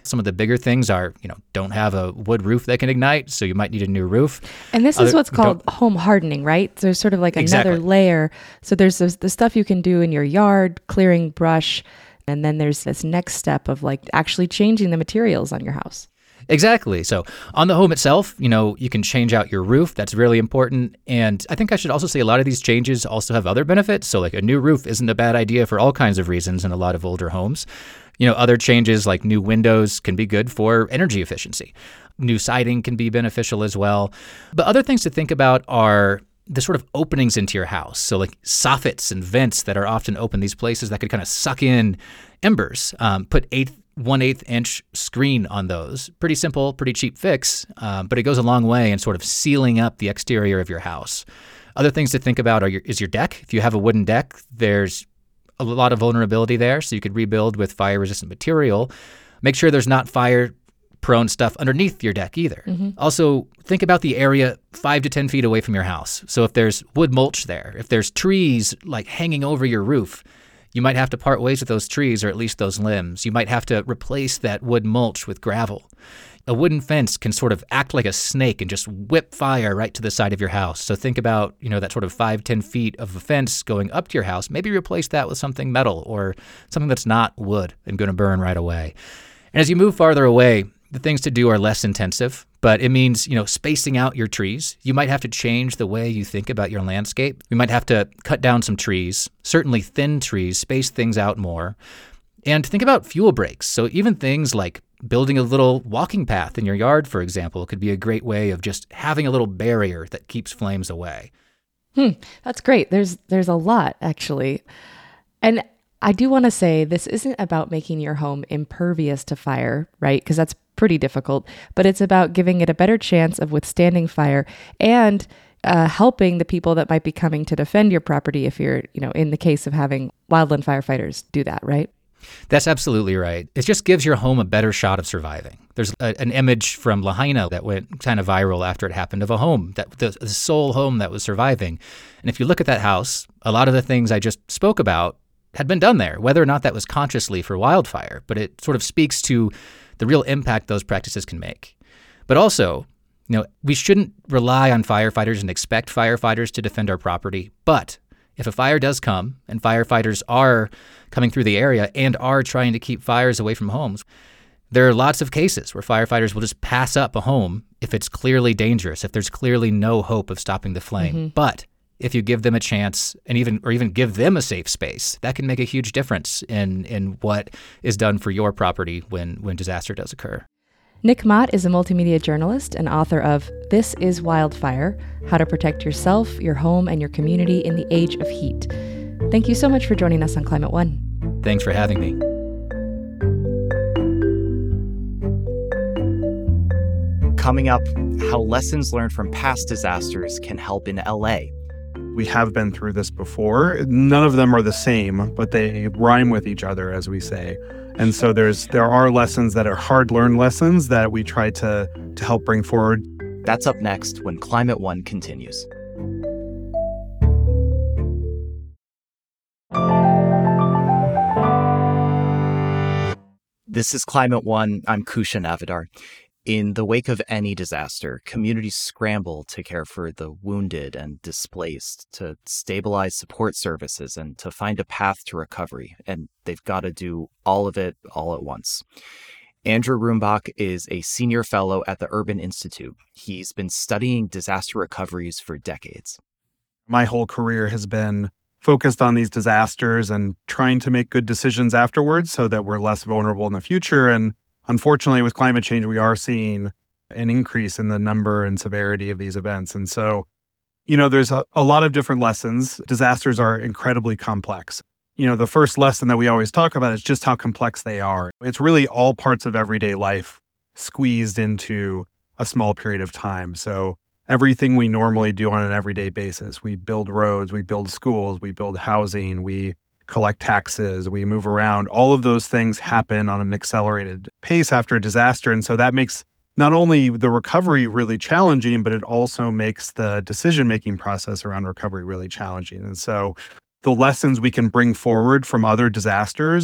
Some of the bigger things are, you know, don't have a wood roof that can ignite, so you might need a new roof. And this Other, is what's called don't- home hardening, right? So there's sort of like Exactly. another layer. So there's this, the stuff you can do in your yard, clearing brush, and then there's this next step of like actually changing the materials on your house. Exactly. So on the home itself, you know, you can change out your roof. That's really important. And I think I should also say a lot of these changes also have other benefits. So like a new roof isn't a bad idea for all kinds of reasons in a lot of older homes. You know, other changes like new windows can be good for energy efficiency. New siding can be beneficial as well. But other things to think about are the sort of openings into your house. So like soffits and vents that are often open, these places that could kind of suck in embers. Um, put eighth one-eighth inch screen on those. Pretty simple, pretty cheap fix, um, but it goes a long way in sort of sealing up the exterior of your house. Other things to think about are your, is your deck. If you have a wooden deck, there's a lot of vulnerability there, so you could rebuild with fire-resistant material. Make sure there's not fire-prone stuff underneath your deck either. Mm-hmm. Also, think about the area five to ten feet away from your house. So if there's wood mulch there, if there's trees like hanging over your roof, you might have to part ways with those trees or at least those limbs. You might have to replace that wood mulch with gravel. A wooden fence can sort of act like a snake and just whip fire right to the side of your house. So think about, you know, that sort of five, ten feet of a fence going up to your house. Maybe replace that with something metal or something that's not wood and going to burn right away. And as you move farther away, the things to do are less intensive, but it means, you know, spacing out your trees. You might have to change the way you think about your landscape. You might have to cut down some trees, certainly thin trees, space things out more. And think about fuel breaks. So even things like building a little walking path in your yard, for example, could be a great way of just having a little barrier that keeps flames away. Hmm, that's great. There's there's a lot, actually. And I do want to say this isn't about making your home impervious to fire, right? Because that's pretty difficult, but it's about giving it a better chance of withstanding fire and uh, helping the people that might be coming to defend your property if you're, you know, in the case of having wildland firefighters do that, right? That's absolutely right. It just gives your home a better shot of surviving. There's a, an image from Lahaina that went kind of viral after it happened of a home, that the, the sole home that was surviving. And if you look at that house, a lot of the things I just spoke about had been done there, whether or not that was consciously for wildfire, but it sort of speaks to the real impact those practices can make. But also, you know, we shouldn't rely on firefighters and expect firefighters to defend our property. But if a fire does come and firefighters are coming through the area and are trying to keep fires away from homes, there are lots of cases where firefighters will just pass up a home if it's clearly dangerous, if there's clearly no hope of stopping the flame. Mm-hmm. But if you give them a chance and even or even give them a safe space, that can make a huge difference in in what is done for your property when when disaster does occur. Nick Mott is a multimedia journalist and author of This is Wildfire: How to Protect Yourself, Your Home, and Your Community in the Age of Heat. Thank you so much for joining us on Climate One. Thanks for having me. Coming up, how lessons learned from past disasters can help in L A. We have been through this before. None of them are the same, but they rhyme with each other, as we say. And so there's there are lessons that are hard-learned lessons that we try to, to help bring forward. That's up next when Climate One continues. This is Climate One. I'm Kusha Navidar. In the wake of any disaster, communities scramble to care for the wounded and displaced, to stabilize support services, and to find a path to recovery. And they've got to do all of it all at once. Andrew Rumbach is a senior fellow at the Urban Institute. He's been studying disaster recoveries for decades. My whole career has been focused on these disasters and trying to make good decisions afterwards so that we're less vulnerable in the future. And unfortunately, with climate change, we are seeing an increase in the number and severity of these events. And so, you know, there's a, a lot of different lessons. Disasters are incredibly complex. You know, the first lesson that we always talk about is just how complex they are. It's really all parts of everyday life squeezed into a small period of time. So everything we normally do on an everyday basis, we build roads, we build schools, we build housing, we collect taxes, we move around. All of those things happen on an accelerated pace after a disaster. And so that makes not only the recovery really challenging, but it also makes the decision-making process around recovery really challenging. And so the lessons we can bring forward from other disasters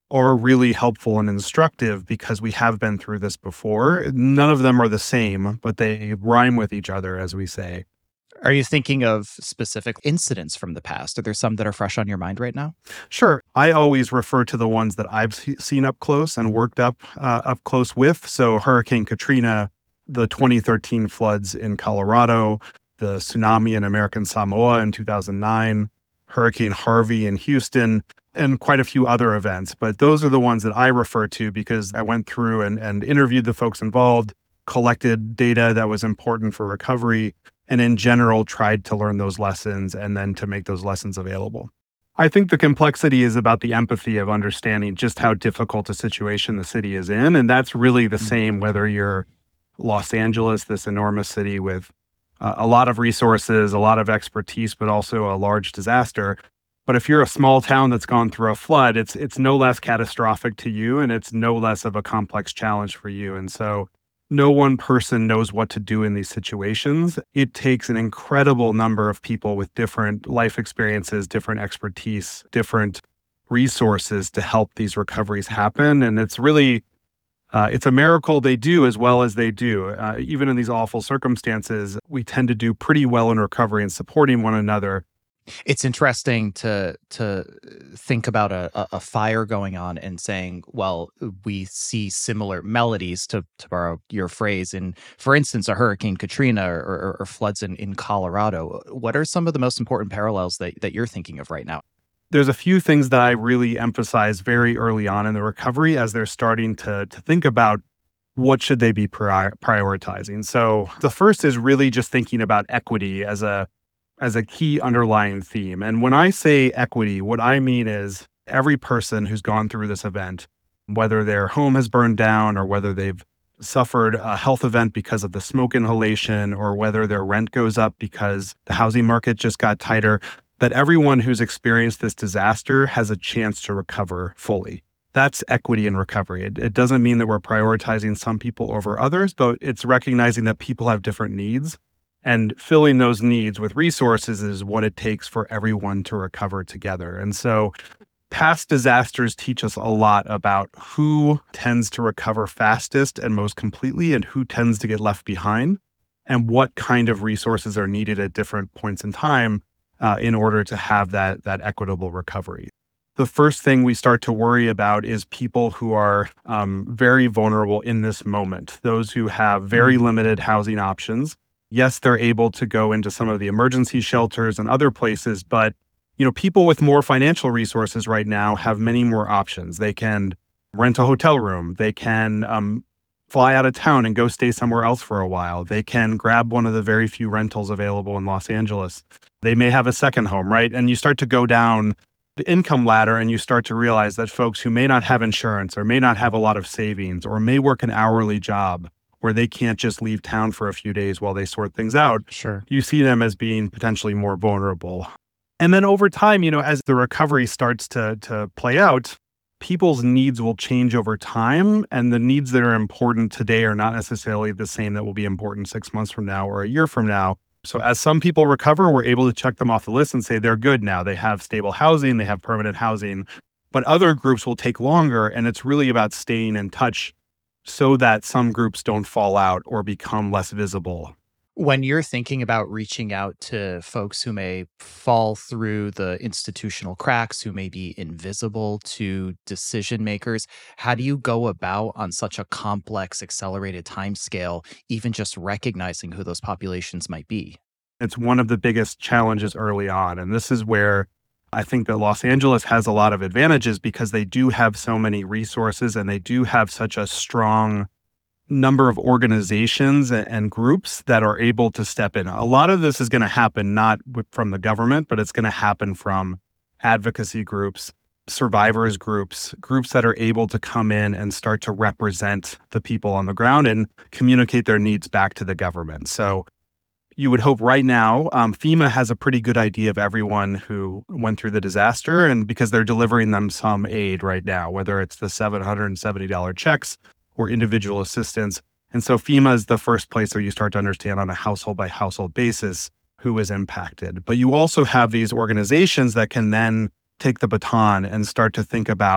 are really helpful and instructive because we have been through this before. None of them are the same, but they rhyme with each other, as we say. Are you thinking of specific incidents from the past? Are there some that are fresh on your mind right now? Sure. I always refer to the ones that I've seen up close and worked up uh, up close with. So Hurricane Katrina, the twenty thirteen floods in Colorado, the tsunami in American Samoa in two thousand nine, Hurricane Harvey in Houston, and quite a few other events. But those are the ones that I refer to because I went through and, and interviewed the folks involved, collected data that was important for recovery, and in general tried to learn those lessons and then to make those lessons available. I think the complexity is about the empathy of understanding just how difficult a situation the city is in. And that's really the same whether you're Los Angeles, this enormous city with uh, a lot of resources, a lot of expertise, but also a large disaster. But if you're a small town that's gone through a flood, it's it's no less catastrophic to you, and it's no less of a complex challenge for you. And so no one person knows what to do in these situations. It takes an incredible number of people with different life experiences, different expertise, different resources to help these recoveries happen. And it's really, uh, it's a miracle they do as well as they do. Uh, even in these awful circumstances, we tend to do pretty well in recovery and supporting one another. It's interesting to to think about a, a fire going on and saying, well, we see similar melodies, to, to borrow your phrase, in, for instance, a Hurricane Katrina or, or, or floods in, in Colorado. What are some of the most important parallels that, that you're thinking of right now? There's a few things that I really emphasize very early on in the recovery as they're starting to, to think about what should they be pri- prioritizing. So the first is really just thinking about equity as a as a key underlying theme. And when I say equity, what I mean is every person who's gone through this event, whether their home has burned down or whether they've suffered a health event because of the smoke inhalation or whether their rent goes up because the housing market just got tighter, that everyone who's experienced this disaster has a chance to recover fully. That's equity in recovery. It, it doesn't mean that we're prioritizing some people over others, but it's recognizing that people have different needs. And filling those needs with resources is what it takes for everyone to recover together. And so past disasters teach us a lot about who tends to recover fastest and most completely and who tends to get left behind and what kind of resources are needed at different points in time uh, in order to have that, that equitable recovery. The first thing we start to worry about is people who are um, very vulnerable in this moment, those who have very limited housing options. Yes, they're able to go into some of the emergency shelters and other places, but you know, people with more financial resources right now have many more options. They can rent a hotel room. They can um, fly out of town and go stay somewhere else for a while. They can grab one of the very few rentals available in Los Angeles. They may have a second home, right? And you start to go down the income ladder and you start to realize that folks who may not have insurance or may not have a lot of savings or may work an hourly job where they can't just leave town for a few days while they sort things out. Sure. You see them as being potentially more vulnerable. And then over time, you know, as the recovery starts to to play out, people's needs will change over time. And the needs that are important today are not necessarily the same that will be important six months from now or a year from now. So as some people recover, we're able to check them off the list and say they're good now. They have stable housing, they have permanent housing. But other groups will take longer. And it's really about staying in touch so that some groups don't fall out or become less visible. When you're thinking about reaching out to folks who may fall through the institutional cracks, who may be invisible to decision makers, how do you go about on such a complex, accelerated timescale, even just recognizing who those populations might be? It's one of the biggest challenges early on. And this is where I think that Los Angeles has a lot of advantages because they do have so many resources and they do have such a strong number of organizations and groups that are able to step in. A lot of this is going to happen not from the government, but it's going to happen from advocacy groups, survivors groups, groups that are able to come in and start to represent the people on the ground and communicate their needs back to the government. So you would hope right now, um, FEMA has a pretty good idea of everyone who went through the disaster, and because they're delivering them some aid right now, whether it's the seven hundred seventy dollars checks or individual assistance. And so FEMA is the first place where you start to understand on a household by household basis who is impacted. But you also have these organizations that can then take the baton and start to think about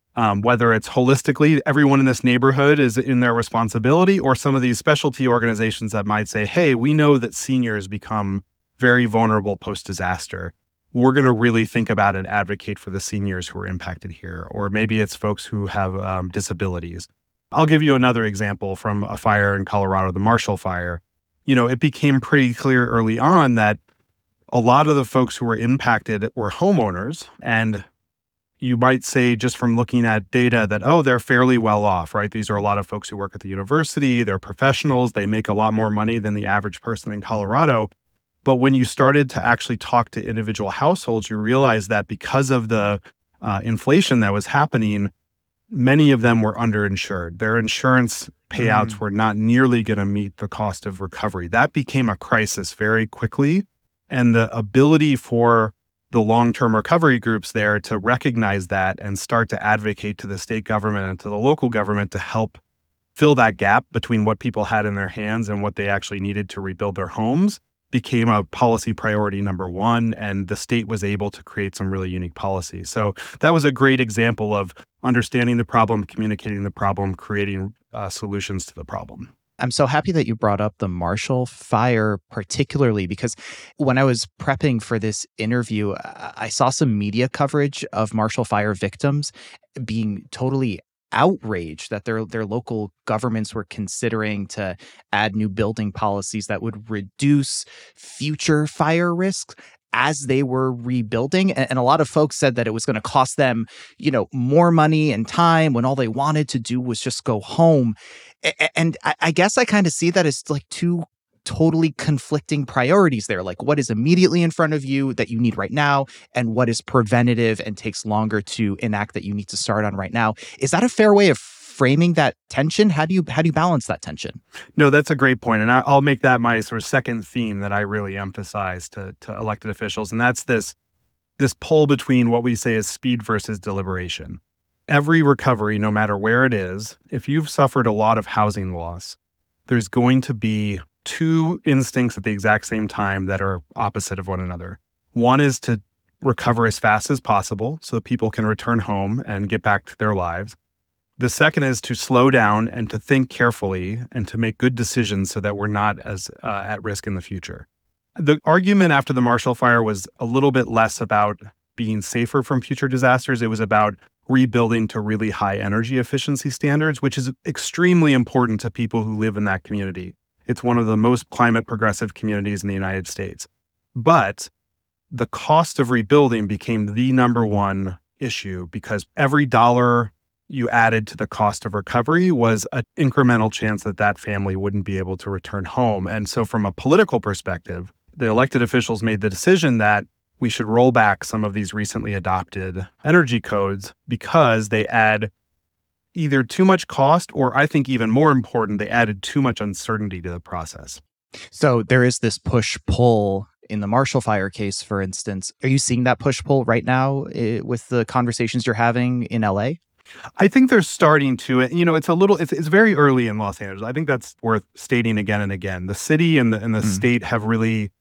Um, whether it's holistically, everyone in this neighborhood is in their responsibility, or some of these specialty organizations that might say, hey, we know that seniors become very vulnerable post-disaster. We're going to really think about and advocate for the seniors who are impacted here. Or maybe it's folks who have um, disabilities. I'll give you another example from a fire in Colorado, the Marshall Fire. You know, it became pretty clear early on that a lot of the folks who were impacted were homeowners, and you might say just from looking at data that, oh, they're fairly well off, right? These are a lot of folks who work at the university, they're professionals, they make a lot more money than the average person in Colorado. But when you started to actually talk to individual households, you realized that because of the uh, inflation that was happening, many of them were underinsured. Their insurance payouts mm. were not nearly going to meet the cost of recovery. That became a crisis very quickly. And the ability for the long-term recovery groups there to recognize that and start to advocate to the state government and to the local government to help fill that gap between what people had in their hands and what they actually needed to rebuild their homes became a policy priority number one, and the state was able to create some really unique policies. So that was a great example of understanding the problem, communicating the problem, creating uh, solutions to the problem. I'm so happy that you brought up the Marshall Fire particularly, because when I was prepping for this interview, I saw some media coverage of Marshall Fire victims being totally outraged that their their local governments were considering to add new building policies that would reduce future fire risks as they were rebuilding. And a lot of folks said that it was going to cost them, you know, more money and time when all they wanted to do was just go home. And I guess I kind of see that as like two totally conflicting priorities there. Like what is immediately in front of you that you need right now, and what is preventative and takes longer to enact that you need to start on right now. Is that a fair way of framing that tension? How do you how do you balance that tension? No, that's a great point. And I'll make that my sort of second theme that I really emphasize to, to elected officials. And that's this, this pull between what we say is speed versus deliberation. Every recovery, no matter where it is, if you've suffered a lot of housing loss, there's going to be two instincts at the exact same time that are opposite of one another. One is to recover as fast as possible so that people can return home and get back to their lives. The second is to slow down and to think carefully and to make good decisions so that we're not as uh, at risk in the future. The argument after the Marshall Fire was a little bit less about being safer from future disasters. It was about rebuilding to really high energy efficiency standards, which is extremely important to people who live in that community. It's one of the most climate progressive communities in the United States. But the cost of rebuilding became the number one issue because every dollar you added to the cost of recovery was an incremental chance that that family wouldn't be able to return home. And so from a political perspective, the elected officials made the decision that we should roll back some of these recently adopted energy codes because they add either too much cost or, I think even more important, they added too much uncertainty to the process. So there is this push-pull in the Marshall Fire case, for instance. Are you seeing that push-pull right now uh, with the conversations you're having in L A? I think they're starting to, you know, it's a little, it's, it's very early in Los Angeles. I think that's worth stating again and again. The city and the, and the mm. state have really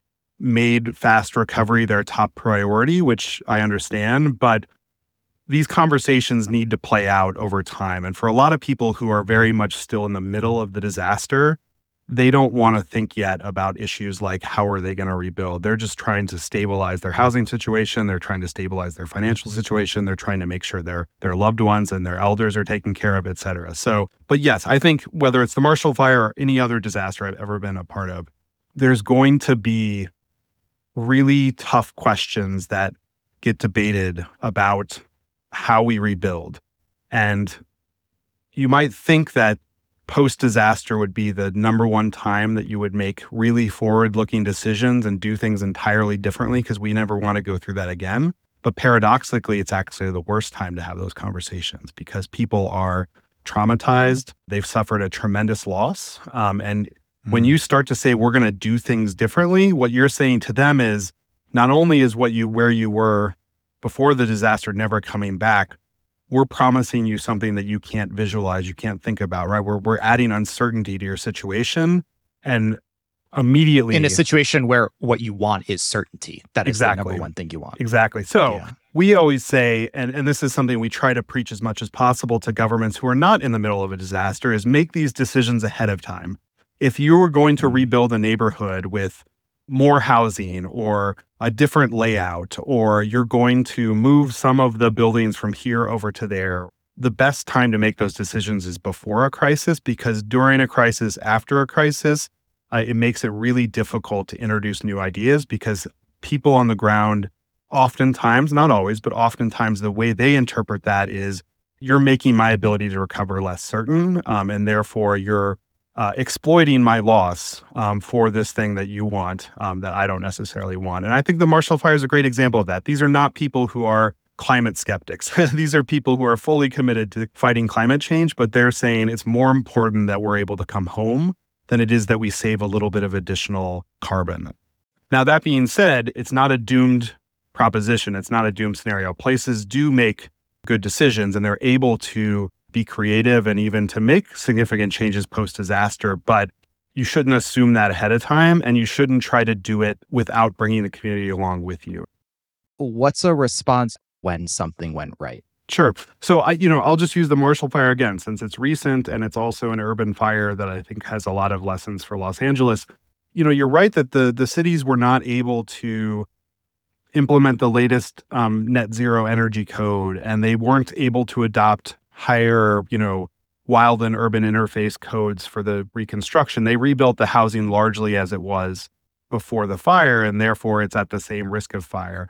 made fast recovery their top priority, which I understand, but these conversations need to play out over time. And for a lot of people who are very much still in the middle of the disaster, they don't want to think yet about issues like how are they going to rebuild. They're just trying to stabilize their housing situation. They're trying to stabilize their financial situation. They're trying to make sure their their loved ones and their elders are taken care of, et cetera. So, but yes, I think whether it's the Marshall Fire or any other disaster I've ever been a part of, there's going to be really tough questions that get debated about how we rebuild. And you might think that post-disaster would be the number one time that you would make really forward-looking decisions and do things entirely differently because we never want to go through that again. But paradoxically, it's actually the worst time to have those conversations because people are traumatized. They've suffered a tremendous loss. Um, and mm-hmm. when you start to say, we're going to do things differently, what you're saying to them is not only is what you where you were before the disaster never coming back, we're promising you something that you can't visualize, you can't think about, right? We're we're adding uncertainty to your situation, and immediately in a situation where what you want is certainty. That is exactly. the number one thing you want. Exactly. So, yeah. we always say, and, and this is something we try to preach as much as possible to governments who are not in the middle of a disaster, is make these decisions ahead of time. If you were going to rebuild a neighborhood with more housing or a different layout, or you're going to move some of the buildings from here over to there, the best time to make those decisions is before a crisis, because during a crisis, after a crisis, uh, it makes it really difficult to introduce new ideas, because people on the ground, oftentimes, not always, but oftentimes the way they interpret that is you're making my ability to recover less certain, um, and therefore you're uh, exploiting my loss um, for this thing that you want um, that I don't necessarily want. And I think the Marshall Fire is a great example of that. These are not people who are climate skeptics. These are people who are fully committed to fighting climate change, but they're saying it's more important that we're able to come home than it is that we save a little bit of additional carbon. Now, that being said, it's not a doomed proposition. It's not a doomed scenario. Places do make good decisions and they're able to be creative and even to make significant changes post-disaster, but you shouldn't assume that ahead of time, and you shouldn't try to do it without bringing the community along with you. What's a response when something went right? Sure. So I, you know, I'll just use the Marshall Fire again, since it's recent and it's also an urban fire that I think has a lot of lessons for Los Angeles. You know, you're right that the the cities were not able to implement the latest um, net zero energy code, and they weren't able to adopt higher, you know, wild and urban interface codes for the reconstruction. They rebuilt the housing largely as it was before the fire, and therefore it's at the same risk of fire.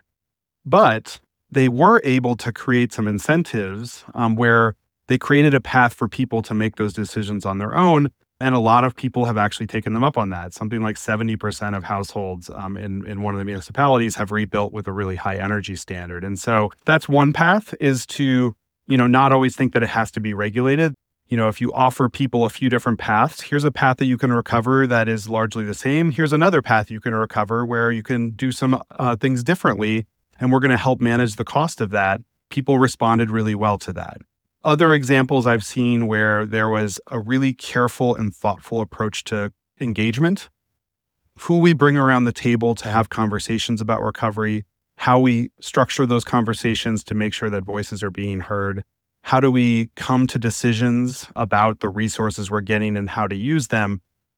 But they were able to create some incentives um, where they created a path for people to make those decisions on their own. And a lot of people have actually taken them up on that. Something like seventy percent of households um, in, in one of the municipalities have rebuilt with a really high energy standard. And so that's one path, is to, you know, not always think that it has to be regulated. You know, if you offer people a few different paths, here's a path that you can recover that is largely the same. Here's another path you can recover where you can do some uh, things differently, and we're going to help manage the cost of that. People responded really well to that. Other examples I've seen where there was a really careful and thoughtful approach to engagement, who we bring around the table to have conversations about recovery, how we structure those conversations to make sure that voices are being heard, how do we come to decisions about the resources we're getting and how to use them.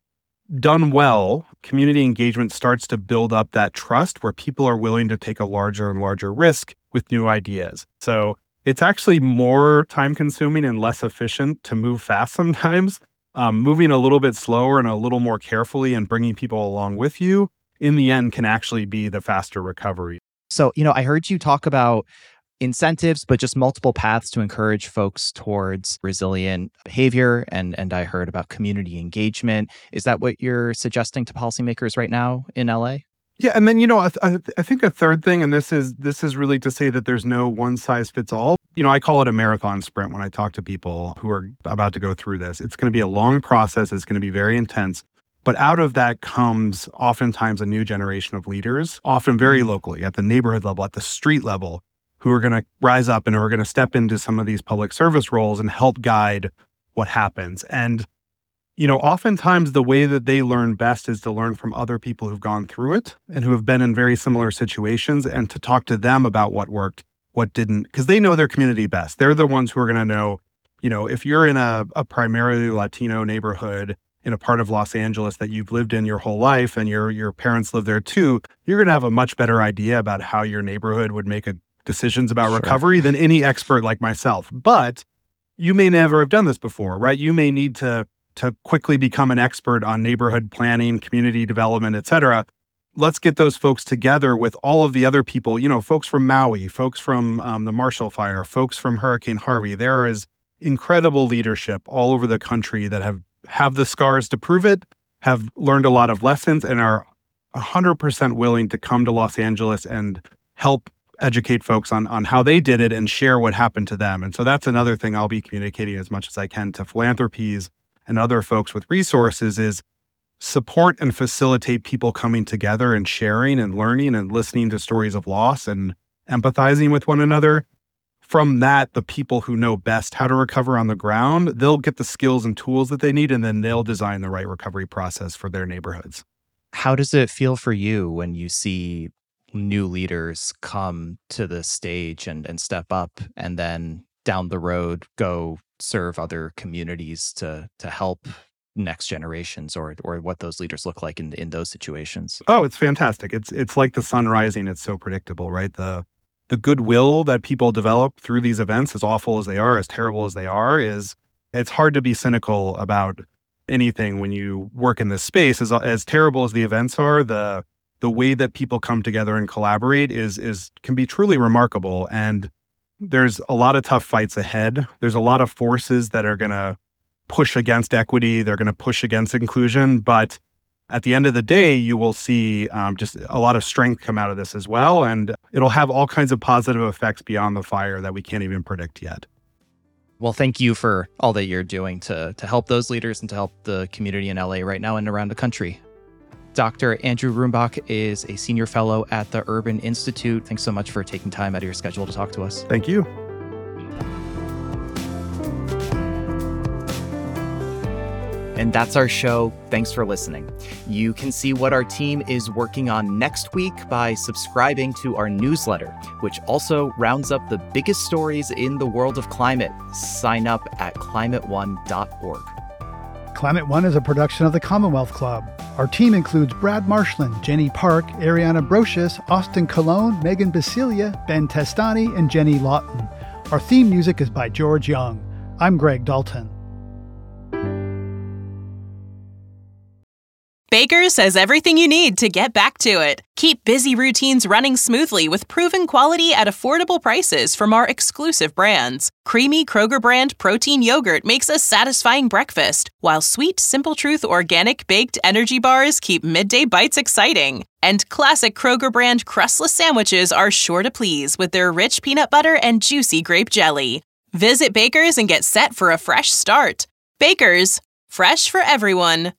Done well, community engagement starts to build up that trust where people are willing to take a larger and larger risk with new ideas. So it's actually more time consuming and less efficient to move fast sometimes. Um, moving a little bit slower and a little more carefully and bringing people along with you, in the end, can actually be the faster recovery. So, you know, I heard you talk about incentives, but just multiple paths to encourage folks towards resilient behavior. And, and I heard about community engagement. Is that what you're suggesting to policymakers right now in L A? Yeah, and then, you know, I, th- I think a third thing, and this is this is really to say that there's no one size fits all. You know, I call it a marathon sprint when I talk to people who are about to go through this. It's going to be a long process. It's going to be very intense. But out of that comes oftentimes a new generation of leaders, often very locally, at the neighborhood level, at the street level, who are going to rise up and who are going to step into some of these public service roles and help guide what happens. And you know, oftentimes the way that they learn best is to learn from other people who've gone through it and who have been in very similar situations, and to talk to them about what worked, what didn't, because they know their community best. They're the ones who are going to know, you know, if you're in a, a primarily Latino neighborhood in a part of Los Angeles that you've lived in your whole life and your your parents live there too, you're going to have a much better idea about how your neighborhood would make a, decisions about Sure. recovery than any expert like myself. But you may never have done this before, right? You may need to to quickly become an expert on neighborhood planning, community development, et cetera. Let's get those folks together with all of the other people, you know, folks from Maui, folks from um, the Marshall Fire, folks from Hurricane Harvey. There is incredible leadership all over the country that have, have the scars to prove it, have learned a lot of lessons, and are one hundred percent willing to come to Los Angeles and help educate folks on, on how they did it and share what happened to them. And so that's another thing I'll be communicating as much as I can to philanthropies and other folks with resources, is support and facilitate people coming together and sharing and learning and listening to stories of loss and empathizing with one another. From that, the people who know best how to recover on the ground, they'll get the skills and tools that they need, and then they'll design the right recovery process for their neighborhoods. How does it feel for you when you see new leaders come to the stage and, and step up, and then down the road go serve other communities to to help next generations, or or what those leaders look like in in those situations? Oh, it's fantastic. It's it's like the sun rising. It's so predictable, right? The the goodwill that people develop through these events, as awful as they are, as terrible as they are, is it's hard to be cynical about anything when you work in this space. As as terrible as the events are, the the way that people come together and collaborate is is can be truly remarkable. And there's a lot of tough fights ahead. There's a lot of forces that are going to push against equity. They're going to push against inclusion. But at the end of the day, you will see um, just a lot of strength come out of this as well. And it'll have all kinds of positive effects beyond the fire that we can't even predict yet. Well, thank you for all that you're doing to to help those leaders and to help the community in L A right now and around the country. Doctor Andrew Rumbach is a senior fellow at the Urban Institute. Thanks so much for taking time out of your schedule to talk to us. Thank you. And that's our show. Thanks for listening. You can see what our team is working on next week by subscribing to our newsletter, which also rounds up the biggest stories in the world of climate. Sign up at climate one dot org. Climate One is a production of the Commonwealth Club. Our team includes Brad Marshland, Jenny Park, Ariana Brocious, Austin Colon, Megan Basilia, Ben Testani, and Jenny Lawton. Our theme music is by George Young. I'm Greg Dalton. Baker's has everything you need to get back to it. Keep busy routines running smoothly with proven quality at affordable prices from our exclusive brands. Creamy Kroger brand protein yogurt makes a satisfying breakfast, while sweet Simple Truth organic baked energy bars keep midday bites exciting. And classic Kroger brand crustless sandwiches are sure to please with their rich peanut butter and juicy grape jelly. Visit Baker's and get set for a fresh start. Baker's, fresh for everyone.